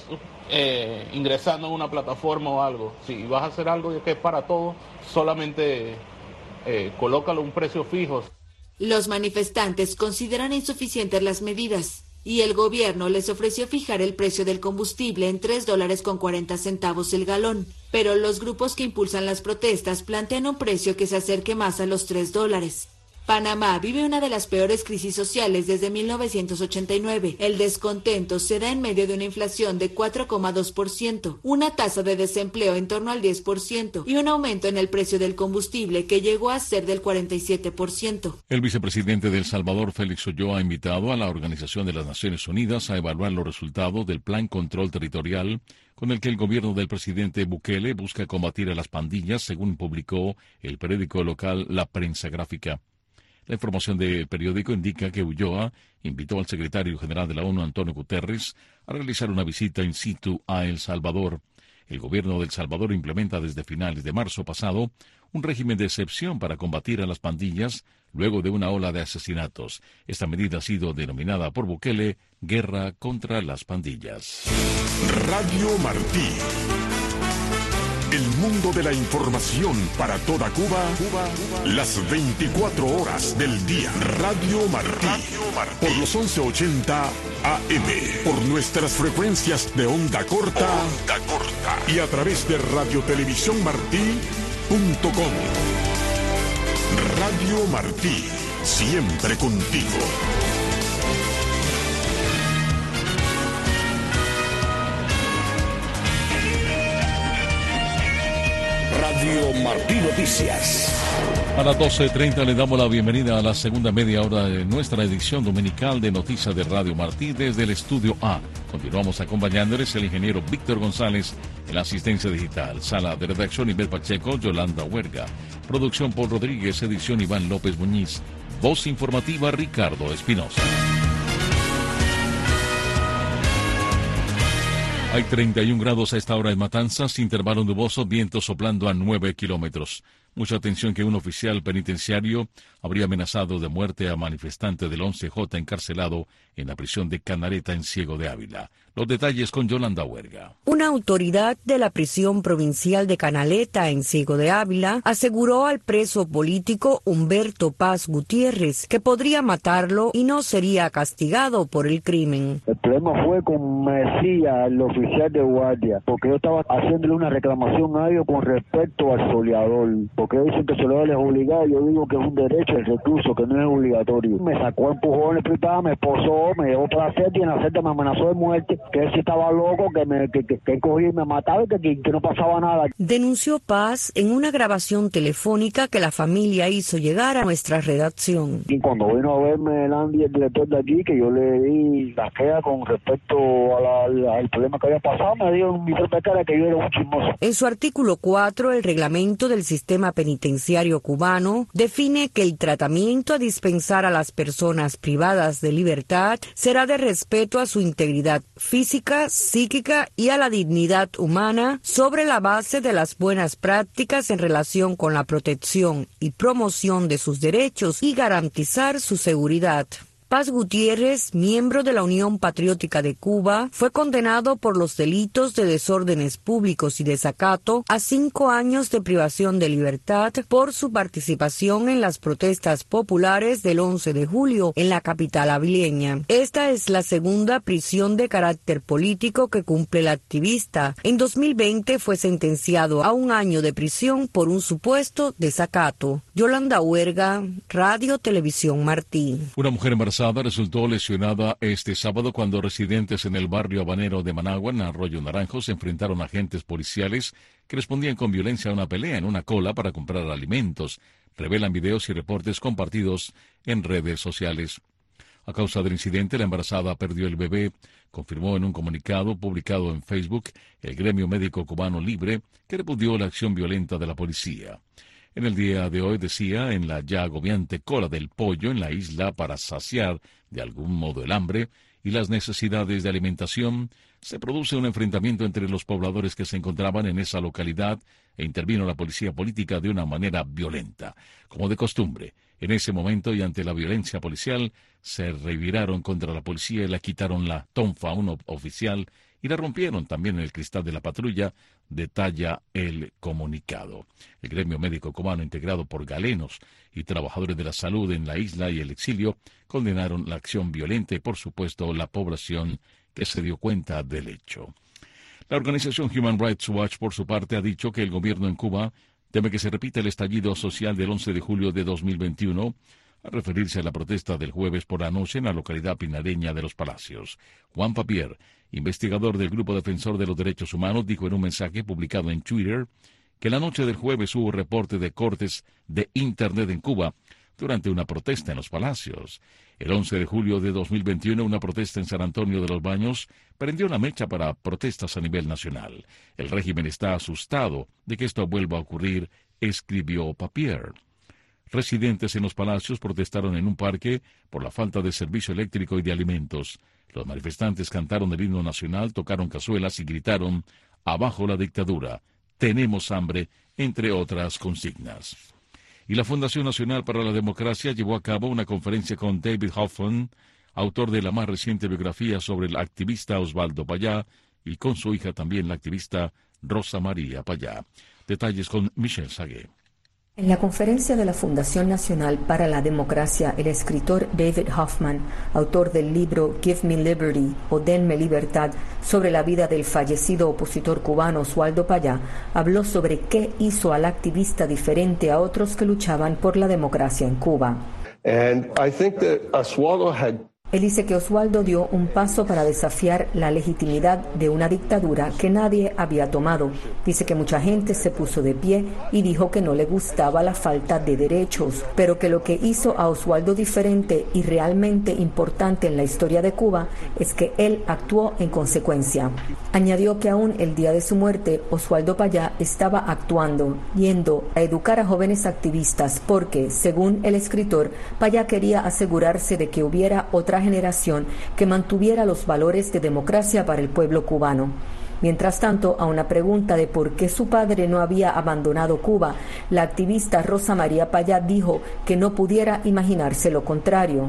eh, ingresando en una plataforma o algo. Si vas a hacer algo que es para todos, solamente eh, colócalo a un precio fijo. Los manifestantes consideran insuficientes las medidas y el gobierno les ofreció fijar el precio del combustible en tres dólares con cuarenta centavos el galón. Pero los grupos que impulsan las protestas plantean un precio que se acerque más a los tres dólares. Panamá vive una de las peores crisis sociales desde mil novecientos ochenta y nueve. El descontento se da en medio de una inflación de cuatro coma dos por ciento, una tasa de desempleo en torno al diez por ciento y un aumento en el precio del combustible que llegó a ser del cuarenta y siete por ciento. El vicepresidente de El Salvador, Félix Ulloa, ha invitado a la Organización de las Naciones Unidas a evaluar los resultados del Plan Control Territorial con el que el gobierno del presidente Bukele busca combatir a las pandillas, según publicó el periódico local La Prensa Gráfica. La información del periódico indica que Ulloa invitó al secretario general de la ONU, Antonio Guterres, a realizar una visita in situ a El Salvador. El gobierno de El Salvador implementa desde finales de marzo pasado un régimen de excepción para combatir a las pandillas luego de una ola de asesinatos. Esta medida ha sido denominada por Bukele Guerra contra las Pandillas. Radio Martí. El mundo de la información para toda Cuba, Cuba, Cuba. Las veinticuatro horas del día. Radio Martí. Radio Martí. Por los once ochenta A M. Por nuestras frecuencias de onda corta. Onda corta. Y a través de radio televisión martí punto com. Radio Martí. Siempre contigo. Radio Martí Noticias. A las doce treinta le damos la bienvenida a la segunda media hora de nuestra edición dominical de Noticias de Radio Martí desde el Estudio A. Continuamos acompañándoles el ingeniero Víctor González en la asistencia digital. Sala de redacción Ibel Pacheco, Yolanda Huerga. Producción Paul Rodríguez, edición Iván López Muñiz. Voz informativa Ricardo Espinosa. Hay treinta y un grados a esta hora en Matanzas, intervalo nuboso, viento soplando a nueve kilómetros. Mucha atención que un oficial penitenciario habría amenazado de muerte a manifestante del once J encarcelado en la prisión de Canareta en Ciego de Ávila. Los detalles con Yolanda Huerga. Una autoridad de la prisión provincial de Canaleta en Ciego de Ávila aseguró al preso político Humberto Paz Gutiérrez que podría matarlo y no sería castigado por el crimen. El problema fue con me decía el oficial de guardia, porque yo estaba haciéndole una reclamación a ellos con respecto al soleador, porque ellos dicen que el soleador es obligado, yo digo que es un derecho el recluso, que no es obligatorio. Me sacó empujones, me esposó, me llevó para la celda y en la celda me amenazó de muerte, que él sí estaba loco, que me que, que, que cogía y me mataba y que, que, que no pasaba nada. Denunció Paz en una grabación telefónica que la familia hizo llegar a nuestra redacción. Y cuando vino a verme el Andy, el director de aquí, que yo le di la queja con respecto a la, la, al problema que había pasado, me dio mi propia cara que yo era un chismoso. En su artículo cuatro, el reglamento del sistema penitenciario cubano define que el tratamiento a dispensar a las personas privadas de libertad será de respeto a su integridad física, psíquica y a la dignidad humana sobre la base de las buenas prácticas en relación con la protección y promoción de sus derechos y garantizar su seguridad. Paz Gutiérrez, miembro de la Unión Patriótica de Cuba, fue condenado por los delitos de desórdenes públicos y desacato a cinco años de privación de libertad por su participación en las protestas populares del once de julio en la capital avileña. Esta es la segunda prisión de carácter político que cumple el activista. En dos mil veinte fue sentenciado a un año de prisión por un supuesto desacato. Yolanda Huerga, Radio Televisión Martí. Una mujer embarazada resultó lesionada este sábado cuando residentes en el barrio habanero de Managua, en Arroyo Naranjo, se enfrentaron a agentes policiales que respondían con violencia a una pelea en una cola para comprar alimentos. Revelan videos y reportes compartidos en redes sociales. A causa del incidente, la embarazada perdió el bebé, confirmó en un comunicado publicado en Facebook el Gremio Médico Cubano Libre, que repudió la acción violenta de la policía. En el día de hoy decía, en la ya agobiante cola del pollo en la isla para saciar de algún modo el hambre y las necesidades de alimentación, se produce un enfrentamiento entre los pobladores que se encontraban en esa localidad e intervino la policía política de una manera violenta. Como de costumbre, en ese momento y ante la violencia policial, se reviraron contra la policía y le quitaron la tonfa a un oficial y le rompieron también el cristal de la patrulla, detalla el comunicado. El gremio médico cubano, integrado por galenos y trabajadores de la salud en la isla y el exilio, condenaron la acción violenta y, por supuesto, la población que se dio cuenta del hecho. La organización Human Rights Watch, por su parte, ha dicho que el gobierno en Cuba teme que se repita el estallido social del once de julio de dos mil veintiuno, al referirse a la protesta del jueves por la noche en la localidad pinareña de Los Palacios. Juan Papier, investigador del Grupo Defensor de los Derechos Humanos, dijo en un mensaje publicado en Twitter que la noche del jueves hubo reporte de cortes de Internet en Cuba durante una protesta en Los Palacios. El once de julio de dos mil veintiuno, una protesta en San Antonio de los Baños prendió la mecha para protestas a nivel nacional. El régimen está asustado de que esto vuelva a ocurrir, escribió Papier. Residentes en Los Palacios protestaron en un parque por la falta de servicio eléctrico y de alimentos. Los manifestantes cantaron el himno nacional, tocaron cazuelas y gritaron «Abajo la dictadura, tenemos hambre», entre otras consignas. Y la Fundación Nacional para la Democracia llevó a cabo una conferencia con David Hoffman, autor de la más reciente biografía sobre el activista Osvaldo Payá, y con su hija también, la activista Rosa María Payá. Detalles con Michelle Sagué. En la conferencia de la Fundación Nacional para la Democracia, el escritor David Hoffman, autor del libro Give Me Liberty o Denme Libertad, sobre la vida del fallecido opositor cubano Oswaldo Payá, habló sobre qué hizo al activista diferente a otros que luchaban por la democracia en Cuba. And I think that Oswaldo had Él dice que Oswaldo dio un paso para desafiar la legitimidad de una dictadura que nadie había tomado. Dice que mucha gente se puso de pie y dijo que no le gustaba la falta de derechos, pero que lo que hizo a Oswaldo diferente y realmente importante en la historia de Cuba es que él actuó en consecuencia. Añadió que aún el día de su muerte, Oswaldo Payá estaba actuando, yendo a educar a jóvenes activistas porque, según el escritor, Payá quería asegurarse de que hubiera otra generación que mantuviera los valores de democracia para el pueblo cubano. Mientras tanto, a una pregunta de por qué su padre no había abandonado Cuba, la activista Rosa María Payá dijo que no pudiera imaginarse lo contrario.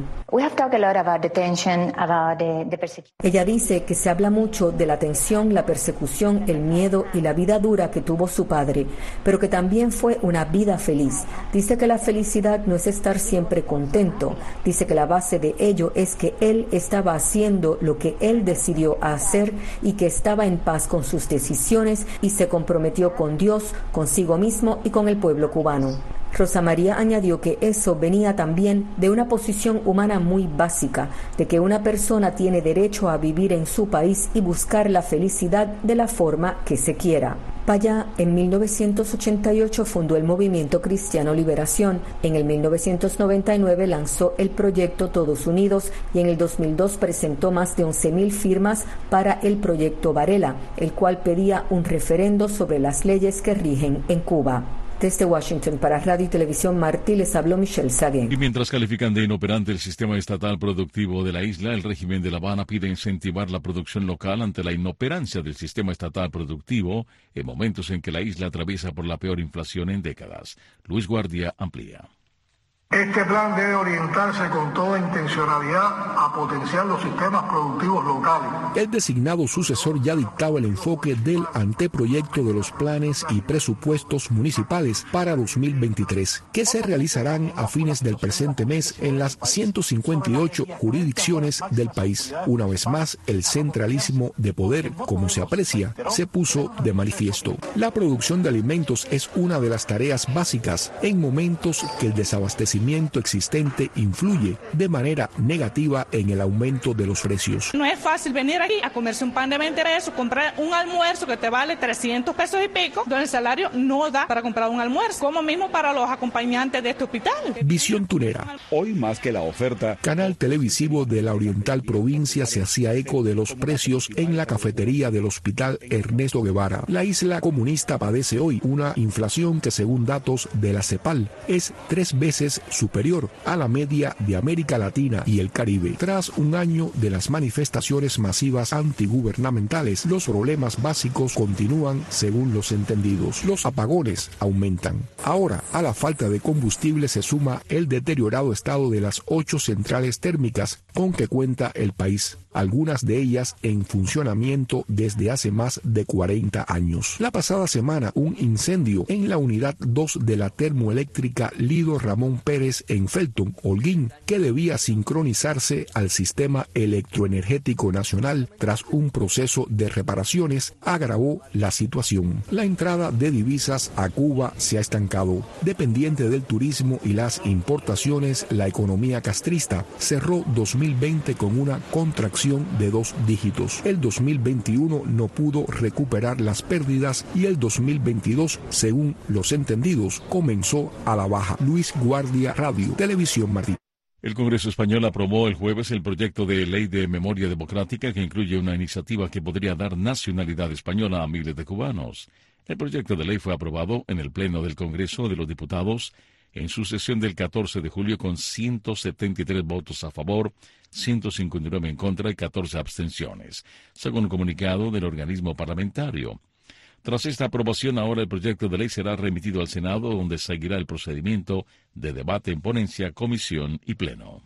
Ella dice que se habla mucho de la tensión, la persecución, el miedo y la vida dura que tuvo su padre, pero que también fue una vida feliz. Dice que la felicidad no es estar siempre contento. Dice que la base de ello es que él estaba haciendo lo que él decidió hacer y que estaba en paz con sus decisiones y se comprometió con Dios, consigo mismo y con el pueblo cubano. Rosa María añadió que eso venía también de una posición humana muy básica, de que una persona tiene derecho a vivir en su país y buscar la felicidad de la forma que se quiera. Payá en mil novecientos ochenta y ocho fundó el Movimiento Cristiano Liberación, en el mil novecientos noventa y nueve lanzó el proyecto Todos Unidos y en el dos mil dos presentó más de once mil firmas para el proyecto Varela, el cual pedía un referendo sobre las leyes que rigen en Cuba. Desde Washington, para Radio y Televisión Martí, les habló Michelle Sagué. Y mientras califican de inoperante el sistema estatal productivo de la isla, el régimen de La Habana pide incentivar la producción local ante la inoperancia del sistema estatal productivo en momentos en que la isla atraviesa por la peor inflación en décadas. Luis Guardia amplía. Este plan debe orientarse con toda intencionalidad a potenciar los sistemas productivos locales. El designado sucesor ya dictaba el enfoque del anteproyecto de los planes y presupuestos municipales para dos mil veintitrés, que se realizarán a fines del presente mes en las ciento cincuenta y ocho jurisdicciones del país. Una vez más, el centralismo de poder, como se aprecia, se puso de manifiesto. La producción de alimentos es una de las tareas básicas en momentos que el desabastecimiento existente influye de manera negativa en el aumento de los precios. No es fácil venir aquí a comerse un pan de veinte pesos, comprar un almuerzo que te vale trescientos pesos y pico, donde el salario no da para comprar un almuerzo, como mismo para los acompañantes de este hospital. Visión Tunera. Hoy más que la oferta. Canal televisivo de la Oriental Provincia se hacía eco de los precios en la cafetería del Hospital Ernesto Guevara. La isla comunista padece hoy una inflación que, según datos de la CEPAL, es tres veces superior a la media de América Latina y el Caribe. Tras un año de las manifestaciones masivas antigubernamentales, los problemas básicos continúan según los entendidos. Los apagones aumentan. Ahora, a la falta de combustible se suma el deteriorado estado de las ocho centrales térmicas con que cuenta el país, algunas de ellas en funcionamiento desde hace más de cuarenta años. La pasada semana, un incendio en la unidad dos de la termoeléctrica Lido Ramón Pérez en Felton, Holguín, que debía sincronizarse al sistema electroenergético nacional tras un proceso de reparaciones, agravó la situación. La entrada de divisas a Cuba se ha estancado. Dependiente del turismo y las importaciones, la economía castrista cerró dos mil veinte con una contracción de dos dígitos. El dos mil veintiuno no pudo recuperar las pérdidas y el dos mil veintidós, según los entendidos, comenzó a la baja. Luis Guardia, Radio Televisión Martí. El Congreso español aprobó el jueves el proyecto de ley de memoria democrática que incluye una iniciativa que podría dar nacionalidad española a miles de cubanos. El proyecto de ley fue aprobado en el Pleno del Congreso de los Diputados en su sesión del catorce de julio con ciento setenta y tres votos a favor, ciento cincuenta y nueve en contra y catorce abstenciones, según un comunicado del organismo parlamentario. Tras esta aprobación, ahora el proyecto de ley será remitido al Senado, donde seguirá el procedimiento de debate en ponencia, comisión y pleno.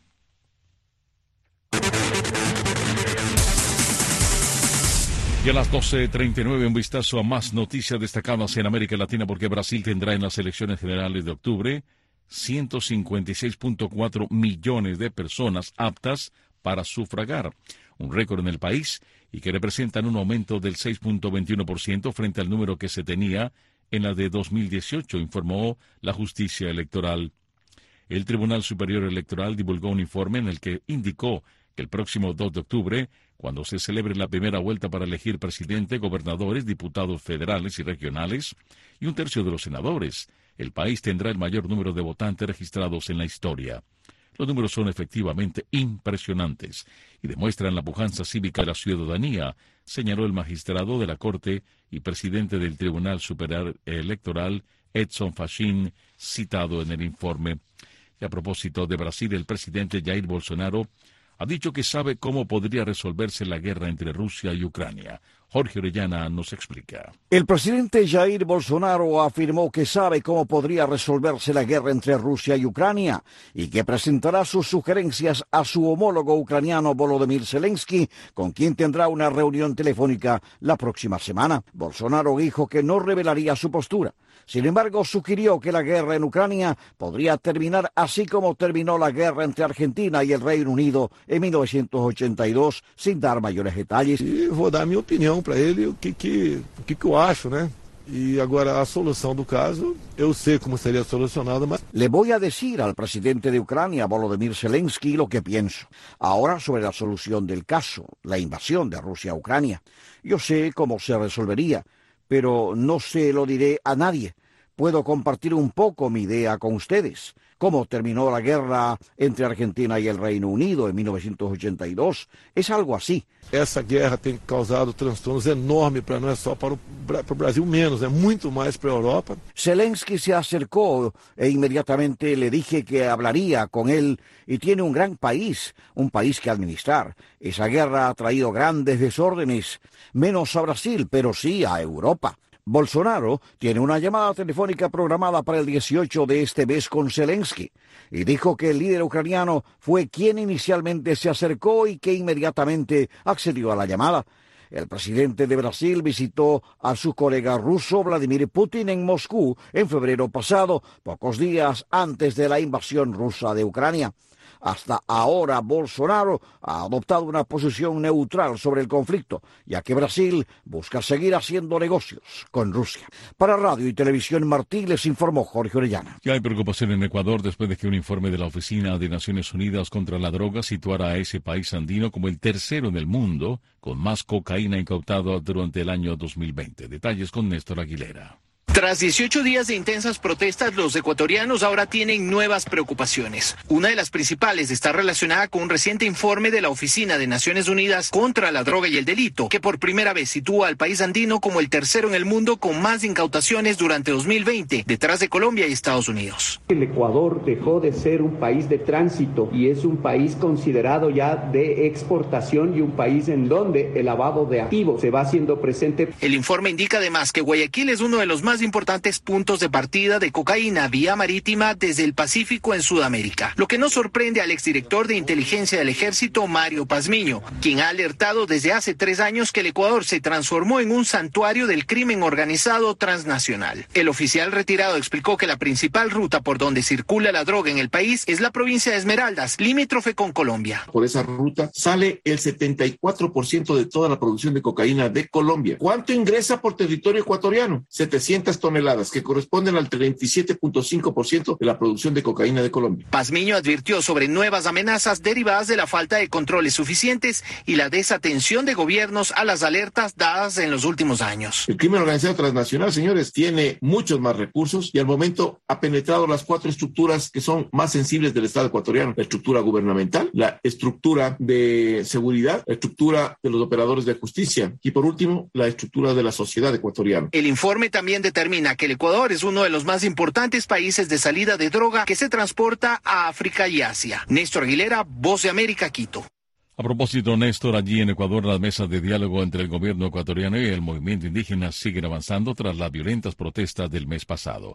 Y a las doce treinta y nueve, un vistazo a más noticias destacadas en América Latina, porque Brasil tendrá en las elecciones generales de octubre ciento cincuenta y seis punto cuatro millones de personas aptas para sufragar, un récord en el país y que representan un aumento del seis punto veintiuno por ciento frente al número que se tenía en la de dos mil dieciocho, informó la justicia electoral. El Tribunal Superior Electoral divulgó un informe en el que indicó que el próximo dos de octubre, cuando se celebre la primera vuelta para elegir presidente, gobernadores, diputados federales y regionales y un tercio de los senadores, el país tendrá el mayor número de votantes registrados en la historia. Los números son efectivamente impresionantes y demuestran la pujanza cívica de la ciudadanía, señaló el magistrado de la Corte y presidente del Tribunal Superior Electoral, Edson Fachin, citado en el informe. Y a propósito de Brasil, el presidente Jair Bolsonaro ha dicho que sabe cómo podría resolverse la guerra entre Rusia y Ucrania. Jorge Orellana nos explica. El presidente Jair Bolsonaro afirmó que sabe cómo podría resolverse la guerra entre Rusia y Ucrania y que presentará sus sugerencias a su homólogo ucraniano Volodymyr Zelensky, con quien tendrá una reunión telefónica la próxima semana. Bolsonaro dijo que no revelaría su postura. Sin embargo, sugirió que la guerra en Ucrania podría terminar así como terminó la guerra entre Argentina y el Reino Unido en mil novecientos ochenta y dos, sin dar mayores detalles. E vou dar minha opinião para ele, o que que o que que eu acho, né? E agora a solução do caso, eu sei como seria solucionada, mas... Le voy a decir al presidente de Ucrania, Volodymyr Zelensky, lo que pienso. Ahora sobre la solución del caso, la invasión de Rusia a Ucrania. Yo sé cómo se resolvería, pero no se lo diré a nadie. Puedo compartir un poco mi idea con ustedes. Cómo terminó la guerra entre Argentina y el Reino Unido en mil novecientos ochenta y dos. Es algo así. Essa guerra tem causado transtornos enormes para não é só para o, para o Brasil menos, é muito mais para a Europa. Zelensky se acercó e inmediatamente le dije que hablaría con él y tiene un gran país, un país que administrar. Esa guerra ha traído grandes desórdenes, menos a Brasil, pero sí a Europa. Bolsonaro tiene una llamada telefónica programada para el dieciocho de este mes con Zelensky y dijo que el líder ucraniano fue quien inicialmente se acercó y que inmediatamente accedió a la llamada. El presidente de Brasil visitó a su colega ruso Vladimir Putin en Moscú en febrero pasado, pocos días antes de la invasión rusa de Ucrania. Hasta ahora Bolsonaro ha adoptado una posición neutral sobre el conflicto, ya que Brasil busca seguir haciendo negocios con Rusia. Para Radio y Televisión Martí les informó Jorge Orellana. Ya hay preocupación en Ecuador después de que un informe de la Oficina de Naciones Unidas contra la Droga situara a ese país andino como el tercero en el mundo con más cocaína incautada durante el año dos mil veinte. Detalles con Néstor Aguilera. Tras dieciocho días de intensas protestas, los ecuatorianos ahora tienen nuevas preocupaciones. Una de las principales está relacionada con un reciente informe de la Oficina de Naciones Unidas contra la Droga y el Delito, que por primera vez sitúa al país andino como el tercero en el mundo con más incautaciones durante dos mil veinte, detrás de Colombia y Estados Unidos. El Ecuador dejó de ser un país de tránsito y es un país considerado ya de exportación y un país en donde el lavado de activos se va haciendo presente. El informe indica además que Guayaquil es uno de los más importantes puntos de partida de cocaína vía marítima desde el Pacífico en Sudamérica, lo que no sorprende al exdirector de inteligencia del ejército, Mario Pazmiño, quien ha alertado desde hace tres años que el Ecuador se transformó en un santuario del crimen organizado transnacional. El oficial retirado explicó que la principal ruta por donde circula la droga en el país es la provincia de Esmeraldas, limítrofe con Colombia. Por esa ruta sale el setenta y cuatro por ciento de toda la producción de cocaína de Colombia. ¿Cuánto ingresa por territorio ecuatoriano? setecientas toneladas, que corresponden al treinta y siete punto cinco por ciento de la producción de cocaína de Colombia. Pazmiño advirtió sobre nuevas amenazas derivadas de la falta de controles suficientes y la desatención de gobiernos a las alertas dadas en los últimos años. El crimen organizado transnacional, señores, tiene muchos más recursos y al momento ha penetrado las cuatro estructuras que son más sensibles del Estado ecuatoriano: la estructura gubernamental, la estructura de seguridad, la estructura de los operadores de justicia y, por último, la estructura de la sociedad ecuatoriana. El informe también determina que el Ecuador es uno de los más importantes países de salida de droga que se transporta a África y Asia. Néstor Aguilera, Voz de América, Quito. A propósito, Néstor, allí en Ecuador las mesas de diálogo entre el gobierno ecuatoriano y el movimiento indígena siguen avanzando tras las violentas protestas del mes pasado.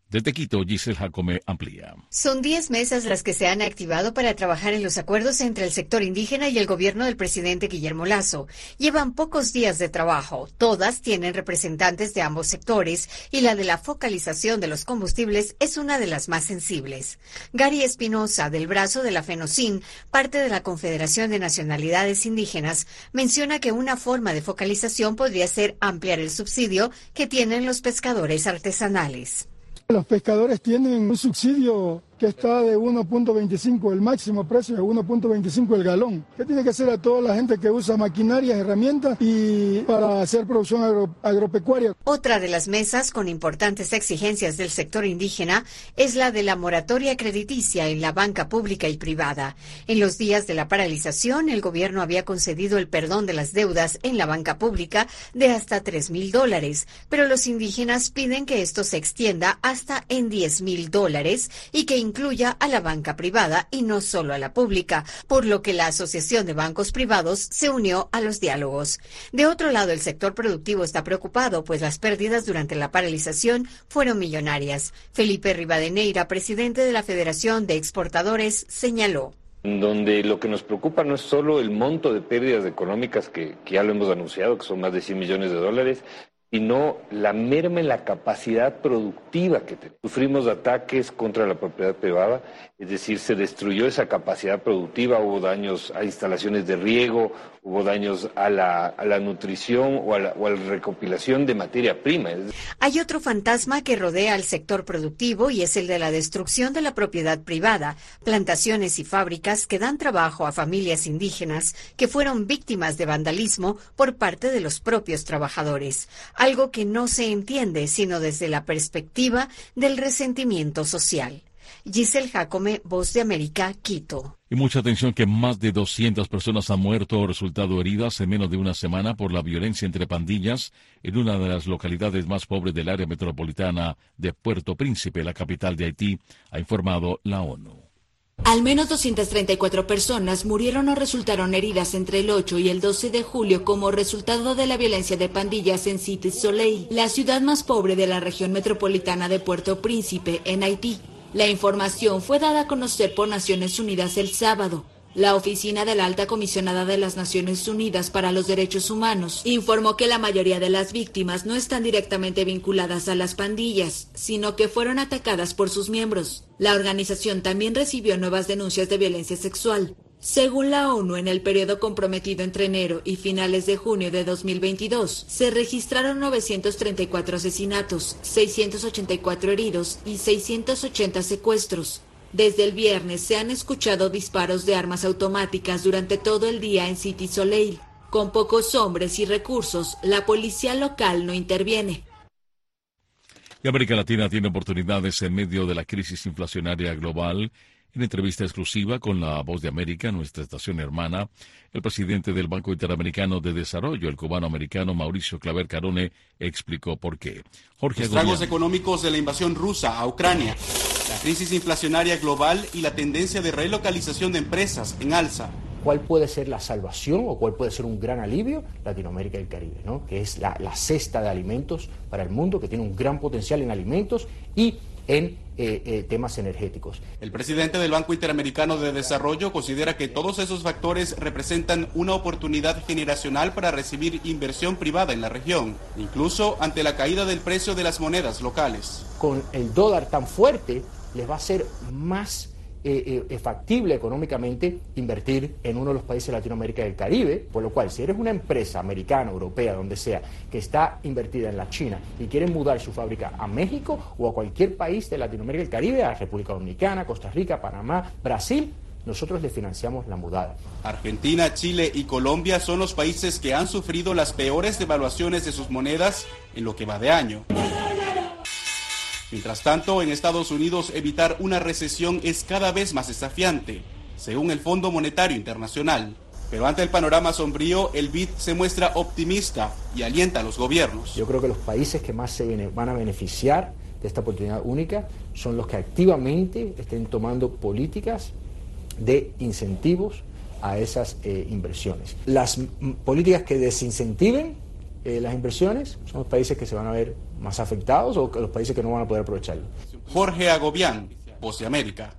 Desde Quito, Giselle Jacome amplía. Son diez mesas las que se han activado para trabajar en los acuerdos entre el sector indígena y el gobierno del presidente Guillermo Lasso. Llevan pocos días de trabajo. Todas tienen representantes de ambos sectores y la de la focalización de los combustibles es una de las más sensibles. Gary Espinosa, del brazo de la FENOCIN, parte de la Confederación de Nacionalidades Indígenas, menciona que una forma de focalización podría ser ampliar el subsidio que tienen los pescadores artesanales. Los pescadores tienen un subsidio que está de uno punto veinticinco, el máximo precio de uno punto veinticinco el galón. ¿Qué tiene que hacer a toda la gente que usa maquinarias, herramientas y para hacer producción agro, agropecuaria? Otra de las mesas con importantes exigencias del sector indígena es la de la moratoria crediticia en la banca pública y privada. En los días de la paralización, el gobierno había concedido el perdón de las deudas en la banca pública de hasta tres mil dólares, pero los indígenas piden que esto se extienda hasta en diez mil dólares y que incluya a la banca privada y no solo a la pública, por lo que la Asociación de Bancos Privados se unió a los diálogos. De otro lado, el sector productivo está preocupado, pues las pérdidas durante la paralización fueron millonarias. Felipe Rivadeneira, presidente de la Federación de Exportadores, señaló. Donde lo que nos preocupa no es solo el monto de pérdidas económicas, que, que ya lo hemos anunciado, que son más de cien millones de dólares, sino la merma en la capacidad productiva que tenemos. Sufrimos ataques contra la propiedad privada, es decir, se destruyó esa capacidad productiva, hubo daños a instalaciones de riego, hubo daños a la, a la nutrición o a la, o a la recopilación de materia prima. Hay otro fantasma que rodea al sector productivo y es el de la destrucción de la propiedad privada, plantaciones y fábricas que dan trabajo a familias indígenas que fueron víctimas de vandalismo por parte de los propios trabajadores. Algo que no se entiende sino desde la perspectiva del resentimiento social. Giselle Jacome, Voz de América, Quito. Y mucha atención que más de doscientas personas han muerto o resultado heridas en menos de una semana por la violencia entre pandillas en una de las localidades más pobres del área metropolitana de Puerto Príncipe, la capital de Haití, ha informado la ONU. Al menos doscientas treinta y cuatro personas murieron o resultaron heridas entre el ocho y el doce de julio como resultado de la violencia de pandillas en Cité Soleil, la ciudad más pobre de la región metropolitana de Puerto Príncipe, en Haití. La información fue dada a conocer por Naciones Unidas el sábado. La Oficina de la Alta Comisionada de las Naciones Unidas para los Derechos Humanos informó que la mayoría de las víctimas no están directamente vinculadas a las pandillas, sino que fueron atacadas por sus miembros. La organización también recibió nuevas denuncias de violencia sexual. Según la ONU, en el periodo comprometido entre enero y finales de junio de dos mil veintidós, se registraron novecientos treinta y cuatro asesinatos, seiscientos ochenta y cuatro heridos y seiscientos ochenta secuestros. Desde el viernes se han escuchado disparos de armas automáticas durante todo el día en Cité Soleil. Con pocos hombres y recursos, la policía local no interviene. Y América Latina tiene oportunidades en medio de la crisis inflacionaria global. En entrevista exclusiva con La Voz de América, nuestra estación hermana, el presidente del Banco Interamericano de Desarrollo, el cubano-americano Mauricio Claver Carone, explicó por qué. Jorge Los estragos económicos de la invasión rusa a Ucrania, la crisis inflacionaria global y la tendencia de relocalización de empresas en alza. ¿Cuál puede ser la salvación o cuál puede ser un gran alivio? Latinoamérica y el Caribe, ¿no? Que es la, la cesta de alimentos para el mundo, que tiene un gran potencial en alimentos y en eh, eh, temas energéticos. El presidente del Banco Interamericano de Desarrollo considera que todos esos factores representan una oportunidad generacional para recibir inversión privada en la región, incluso ante la caída del precio de las monedas locales. Con el dólar tan fuerte, les va a ser más Eh, eh, factible económicamente invertir en uno de los países de Latinoamérica y del Caribe, por lo cual si eres una empresa americana, europea, donde sea, que está invertida en la China y quieren mudar su fábrica a México o a cualquier país de Latinoamérica y del Caribe, a República Dominicana, Costa Rica, Panamá, Brasil, nosotros le financiamos la mudada. Argentina, Chile y Colombia son los países que han sufrido las peores devaluaciones de sus monedas en lo que va de año. Mientras tanto, en Estados Unidos evitar una recesión es cada vez más desafiante, según el Fondo Monetario Internacional. Pero ante el panorama sombrío, el B I D se muestra optimista y alienta a los gobiernos. Yo creo que los países que más se van a beneficiar de esta oportunidad única son los que activamente estén tomando políticas de incentivos a esas eh, inversiones. Las m- políticas que desincentiven eh, las inversiones son los países que se van a ver más afectados o los países que no van a poder aprovecharlo. Jorge Agobián, Voz de América.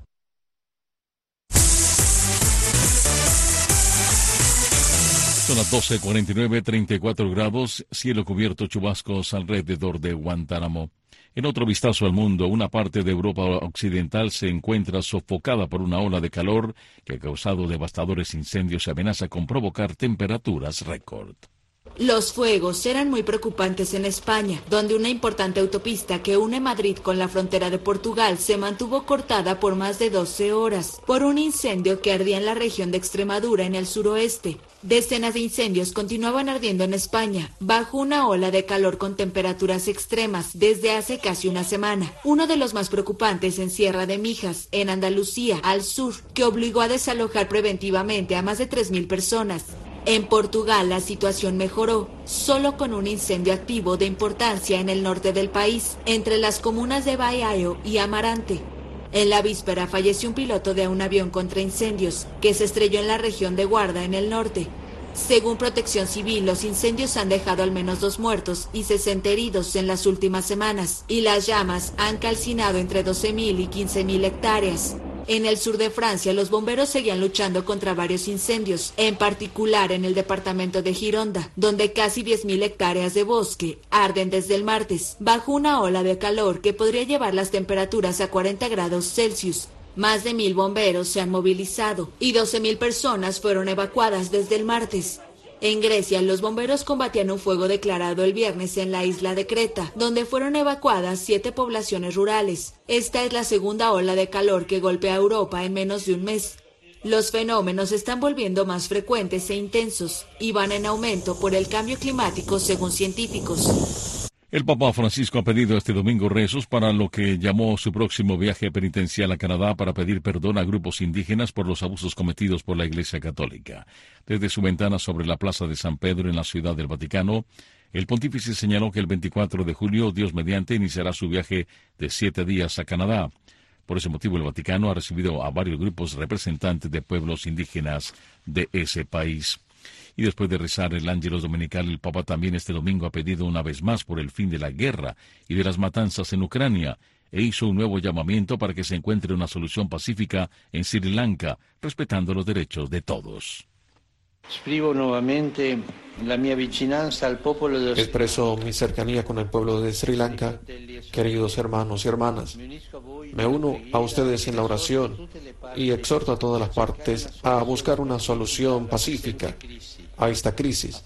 Son las doce cuarenta y nueve, treinta y cuatro grados, cielo cubierto, chubascos alrededor de Guantánamo. En otro vistazo al mundo, una parte de Europa Occidental se encuentra sofocada por una ola de calor que ha causado devastadores incendios y amenaza con provocar temperaturas récord. Los fuegos eran muy preocupantes en España, donde una importante autopista que une Madrid con la frontera de Portugal se mantuvo cortada por más de doce horas por un incendio que ardía en la región de Extremadura, en el suroeste. Decenas de incendios continuaban ardiendo en España, bajo una ola de calor con temperaturas extremas desde hace casi una semana. Uno de los más preocupantes en Sierra de Mijas, en Andalucía, al sur, que obligó a desalojar preventivamente a más de tres mil personas. En Portugal la situación mejoró, solo con un incendio activo de importancia en el norte del país, entre las comunas de Baiaio y Amarante. En la víspera falleció un piloto de un avión contra incendios, que se estrelló en la región de Guarda, en el norte. Según Protección Civil, los incendios han dejado al menos dos muertos y sesenta heridos en las últimas semanas, y las llamas han calcinado entre doce mil y quince mil hectáreas. En el sur de Francia, los bomberos seguían luchando contra varios incendios, en particular en el departamento de Gironda, donde casi diez mil hectáreas de bosque arden desde el martes, bajo una ola de calor que podría llevar las temperaturas a cuarenta grados Celsius. Más de mil bomberos se han movilizado y doce mil personas fueron evacuadas desde el martes. En Grecia, los bomberos combatían un fuego declarado el viernes en la isla de Creta, donde fueron evacuadas siete poblaciones rurales. Esta es la segunda ola de calor que golpea a Europa en menos de un mes. Los fenómenos se están volviendo más frecuentes e intensos y van en aumento por el cambio climático, según científicos. El Papa Francisco ha pedido este domingo rezos para lo que llamó su próximo viaje penitencial a Canadá para pedir perdón a grupos indígenas por los abusos cometidos por la Iglesia Católica. Desde su ventana sobre la Plaza de San Pedro en la Ciudad del Vaticano, el pontífice señaló que el veinticuatro de julio, Dios mediante, iniciará su viaje de siete días a Canadá. Por ese motivo, el Vaticano ha recibido a varios grupos representantes de pueblos indígenas de ese país. Y después de rezar el Ángelus Dominical, el Papa también este domingo ha pedido una vez más por el fin de la guerra y de las matanzas en Ucrania, e hizo un nuevo llamamiento para que se encuentre una solución pacífica en Sri Lanka, respetando los derechos de todos. Escribo nuevamente la mia vicinanza al popolo de... Expreso mi cercanía con el pueblo de Sri Lanka, queridos hermanos y hermanas. Me uno a ustedes en la oración y exhorto a todas las partes a buscar una solución pacífica a esta crisis,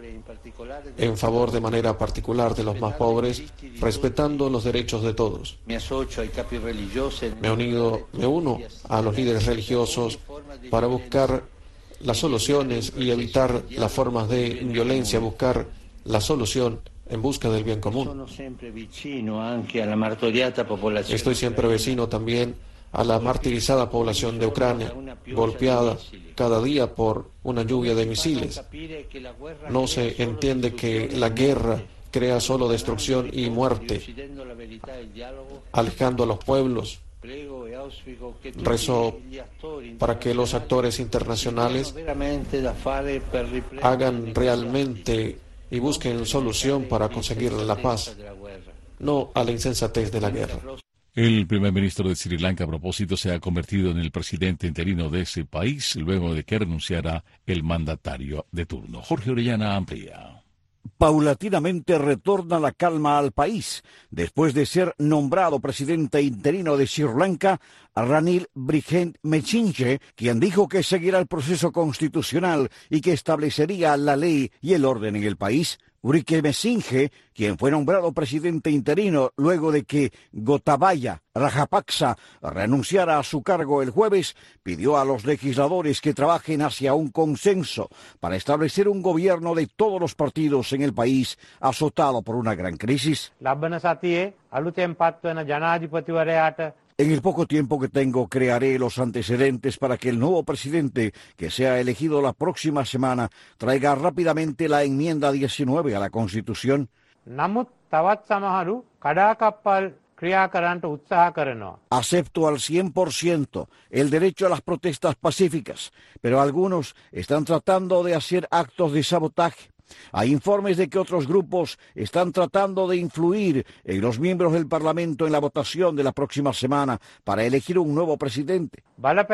en favor de manera particular de los más pobres, respetando los derechos de todos. Me, unido, me uno a los líderes religiosos para buscar las soluciones y evitar las formas de violencia, buscar la solución en busca del bien común. Estoy siempre vecino también a la martirizada población de Ucrania, golpeada cada día por una lluvia de misiles. No se entiende que la guerra crea solo destrucción y muerte, alejando a los pueblos. Rezo para que los actores internacionales hagan realmente y busquen solución para conseguir la paz, no a la insensatez de la guerra. El primer ministro de Sri Lanka, a propósito, se ha convertido en el presidente interino de ese país luego de que renunciara el mandatario de turno. Jorge Orellana amplía. Paulatinamente retorna la calma al país después de ser nombrado presidente interino de Sri Lanka Ranil Wickremesinghe, quien dijo que seguirá el proceso constitucional y que establecería la ley y el orden en el país. Wickremesinghe, quien fue nombrado presidente interino luego de que Gotabaya Rajapaksa renunciara a su cargo el jueves, pidió a los legisladores que trabajen hacia un consenso para establecer un gobierno de todos los partidos en el país azotado por una gran crisis. En el poco tiempo que tengo, crearé los antecedentes para que el nuevo presidente, que sea elegido la próxima semana, traiga rápidamente la enmienda diecinueve a la Constitución. Acepto al cien por ciento el derecho a las protestas pacíficas, pero algunos están tratando de hacer actos de sabotaje. Hay informes de que otros grupos están tratando de influir en los miembros del Parlamento en la votación de la próxima semana para elegir un nuevo presidente.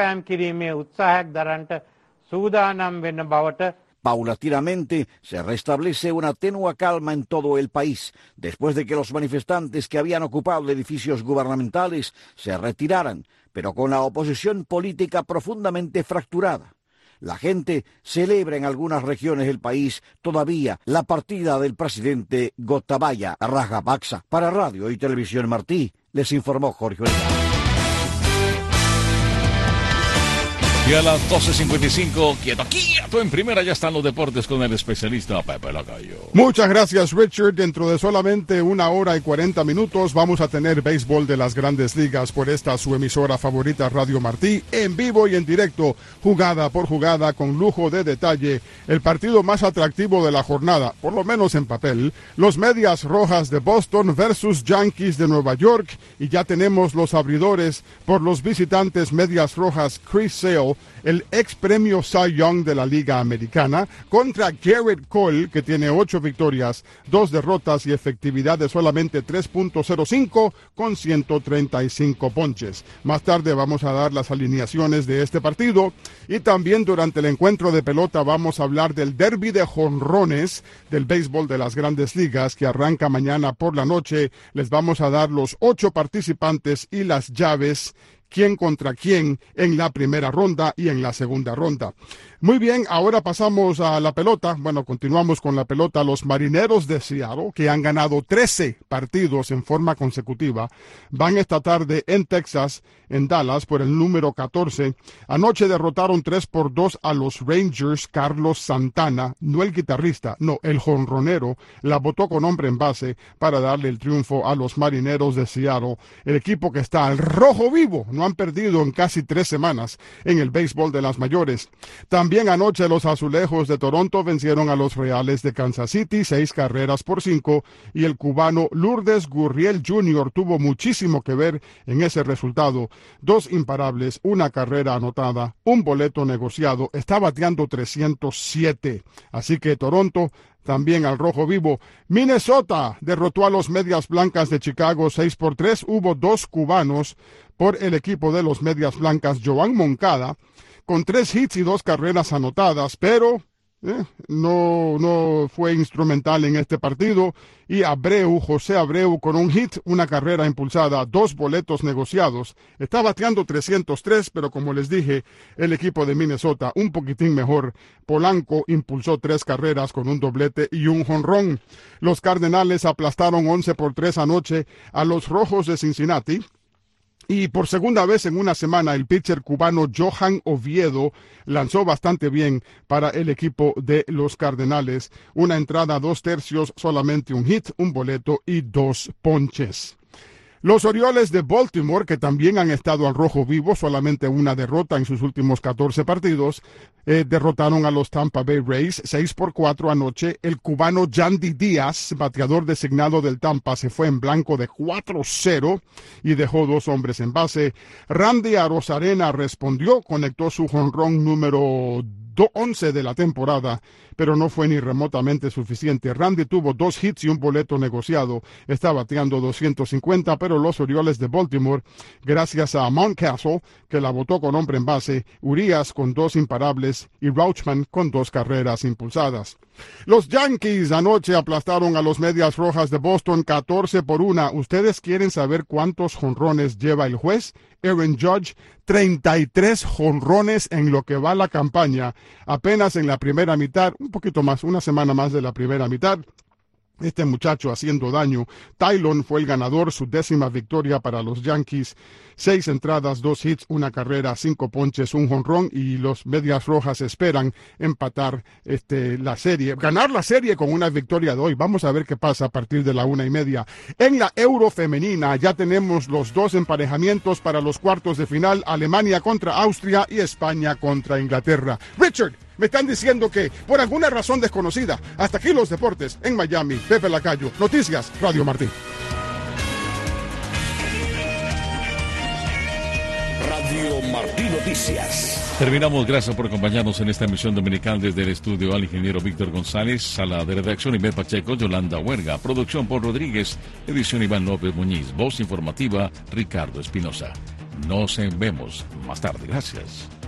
Paulatinamente se restablece una tenua calma en todo el país, después de que los manifestantes que habían ocupado edificios gubernamentales se retiraran, pero con la oposición política profundamente fracturada. La gente celebra en algunas regiones del país todavía la partida del presidente Gotabaya Rajapaksa. Para Radio y Televisión Martí, les informó Jorge Olivera. Y a las doce cincuenta y cinco, quieto, quieto, en primera ya están los deportes con el especialista Pepe Lacayo. Muchas gracias, Richard. Dentro de solamente una hora y cuarenta minutos vamos a tener béisbol de las Grandes Ligas por esta su emisora favorita, Radio Martí, en vivo y en directo, jugada por jugada, con lujo de detalle, el partido más atractivo de la jornada, por lo menos en papel, los Medias Rojas de Boston versus Yankees de Nueva York, y ya tenemos los abridores por los visitantes Medias Rojas, Chris Sale, el ex premio Cy Young de la Liga Americana, contra Garrett Cole, que tiene ocho victorias, dos derrotas y efectividad de solamente tres punto cero cinco con ciento treinta y cinco ponches. Más tarde vamos a dar las alineaciones de este partido y también durante el encuentro de pelota vamos a hablar del derbi de jonrones del béisbol de las Grandes Ligas que arranca mañana por la noche. Les vamos a dar los ocho participantes y las llaves, quién contra quién en la primera ronda y en la segunda ronda. Muy bien, ahora pasamos a la pelota. Bueno, continuamos con la pelota. Los Marineros de Seattle, que han ganado trece partidos en forma consecutiva, van esta tarde en Texas, en Dallas, por el número catorce. Anoche derrotaron tres por dos a los Rangers. Carlos Santana, no el guitarrista, no, el jonronero, la botó con hombre en base para darle el triunfo a los Marineros de Seattle. El equipo que está al rojo vivo, no han perdido en casi tres semanas en el béisbol de las mayores. También También anoche los Azulejos de Toronto vencieron a los Reales de Kansas City, seis carreras por cinco, y el cubano Lourdes Gurriel junior tuvo muchísimo que ver en ese resultado. Dos imparables, una carrera anotada, un boleto negociado, está bateando trescientos siete. Así que Toronto también al rojo vivo. Minnesota derrotó a los Medias Blancas de Chicago seis por tres. Hubo dos cubanos por el equipo de los Medias Blancas, Joan Moncada, con tres hits y dos carreras anotadas, pero eh, no, no fue instrumental en este partido. Y Abreu, José Abreu, con un hit, una carrera impulsada, dos boletos negociados. Está bateando trescientos tres, pero como les dije, el equipo de Minnesota un poquitín mejor. Polanco impulsó tres carreras con un doblete y un jonrón. Los Cardenales aplastaron once por tres anoche a los Rojos de Cincinnati. Y por segunda vez en una semana, el pitcher cubano Johan Oviedo lanzó bastante bien para el equipo de los Cardenales. Una entrada, dos tercios, solamente un hit, un boleto y dos ponches. Los Orioles de Baltimore, que también han estado al rojo vivo, solamente una derrota en sus últimos catorce partidos, eh, derrotaron a los Tampa Bay Rays seis por cuatro anoche. El cubano Yandy Díaz, bateador designado del Tampa, se fue en blanco de cuatro cero y dejó dos hombres en base. Randy Arozarena respondió, conectó su jonrón número once de la temporada, pero no fue ni remotamente suficiente. Randy tuvo dos hits y un boleto negociado. Está bateando doscientos cincuenta, pero los Orioles de Baltimore, gracias a Mountcastle, que la botó con hombre en base, Urias con dos imparables y Rauchman con dos carreras impulsadas. Los Yankees anoche aplastaron a los Medias Rojas de Boston catorce por una. ¿Ustedes quieren saber cuántos jonrones lleva el juez? Aaron Judge, treinta y tres jonrones en lo que va la campaña. Apenas en la primera mitad, un poquito más, una semana más de la primera mitad. Este muchacho haciendo daño. Tylon fue el ganador, su décima victoria para los Yankees. Seis entradas, dos hits, una carrera, cinco ponches, un jonrón, y los Medias Rojas esperan empatar este, la serie, ganar la serie con una victoria de hoy. Vamos a ver qué pasa a partir de la una y media. En la Euro femenina ya tenemos los dos emparejamientos para los cuartos de final: Alemania contra Austria y España contra Inglaterra. Richard, me están diciendo que, por alguna razón desconocida, hasta aquí los deportes en Miami. Pepe Lacayo, Noticias, Radio Martí. Radio Martí Noticias. Terminamos. Gracias por acompañarnos en esta emisión dominical desde el estudio al ingeniero Víctor González, sala de redacción Ivette Pacheco, Yolanda Huerga, producción Paul Rodríguez, edición Iván López Muñiz, voz informativa Ricardo Espinosa. Nos vemos más tarde. Gracias.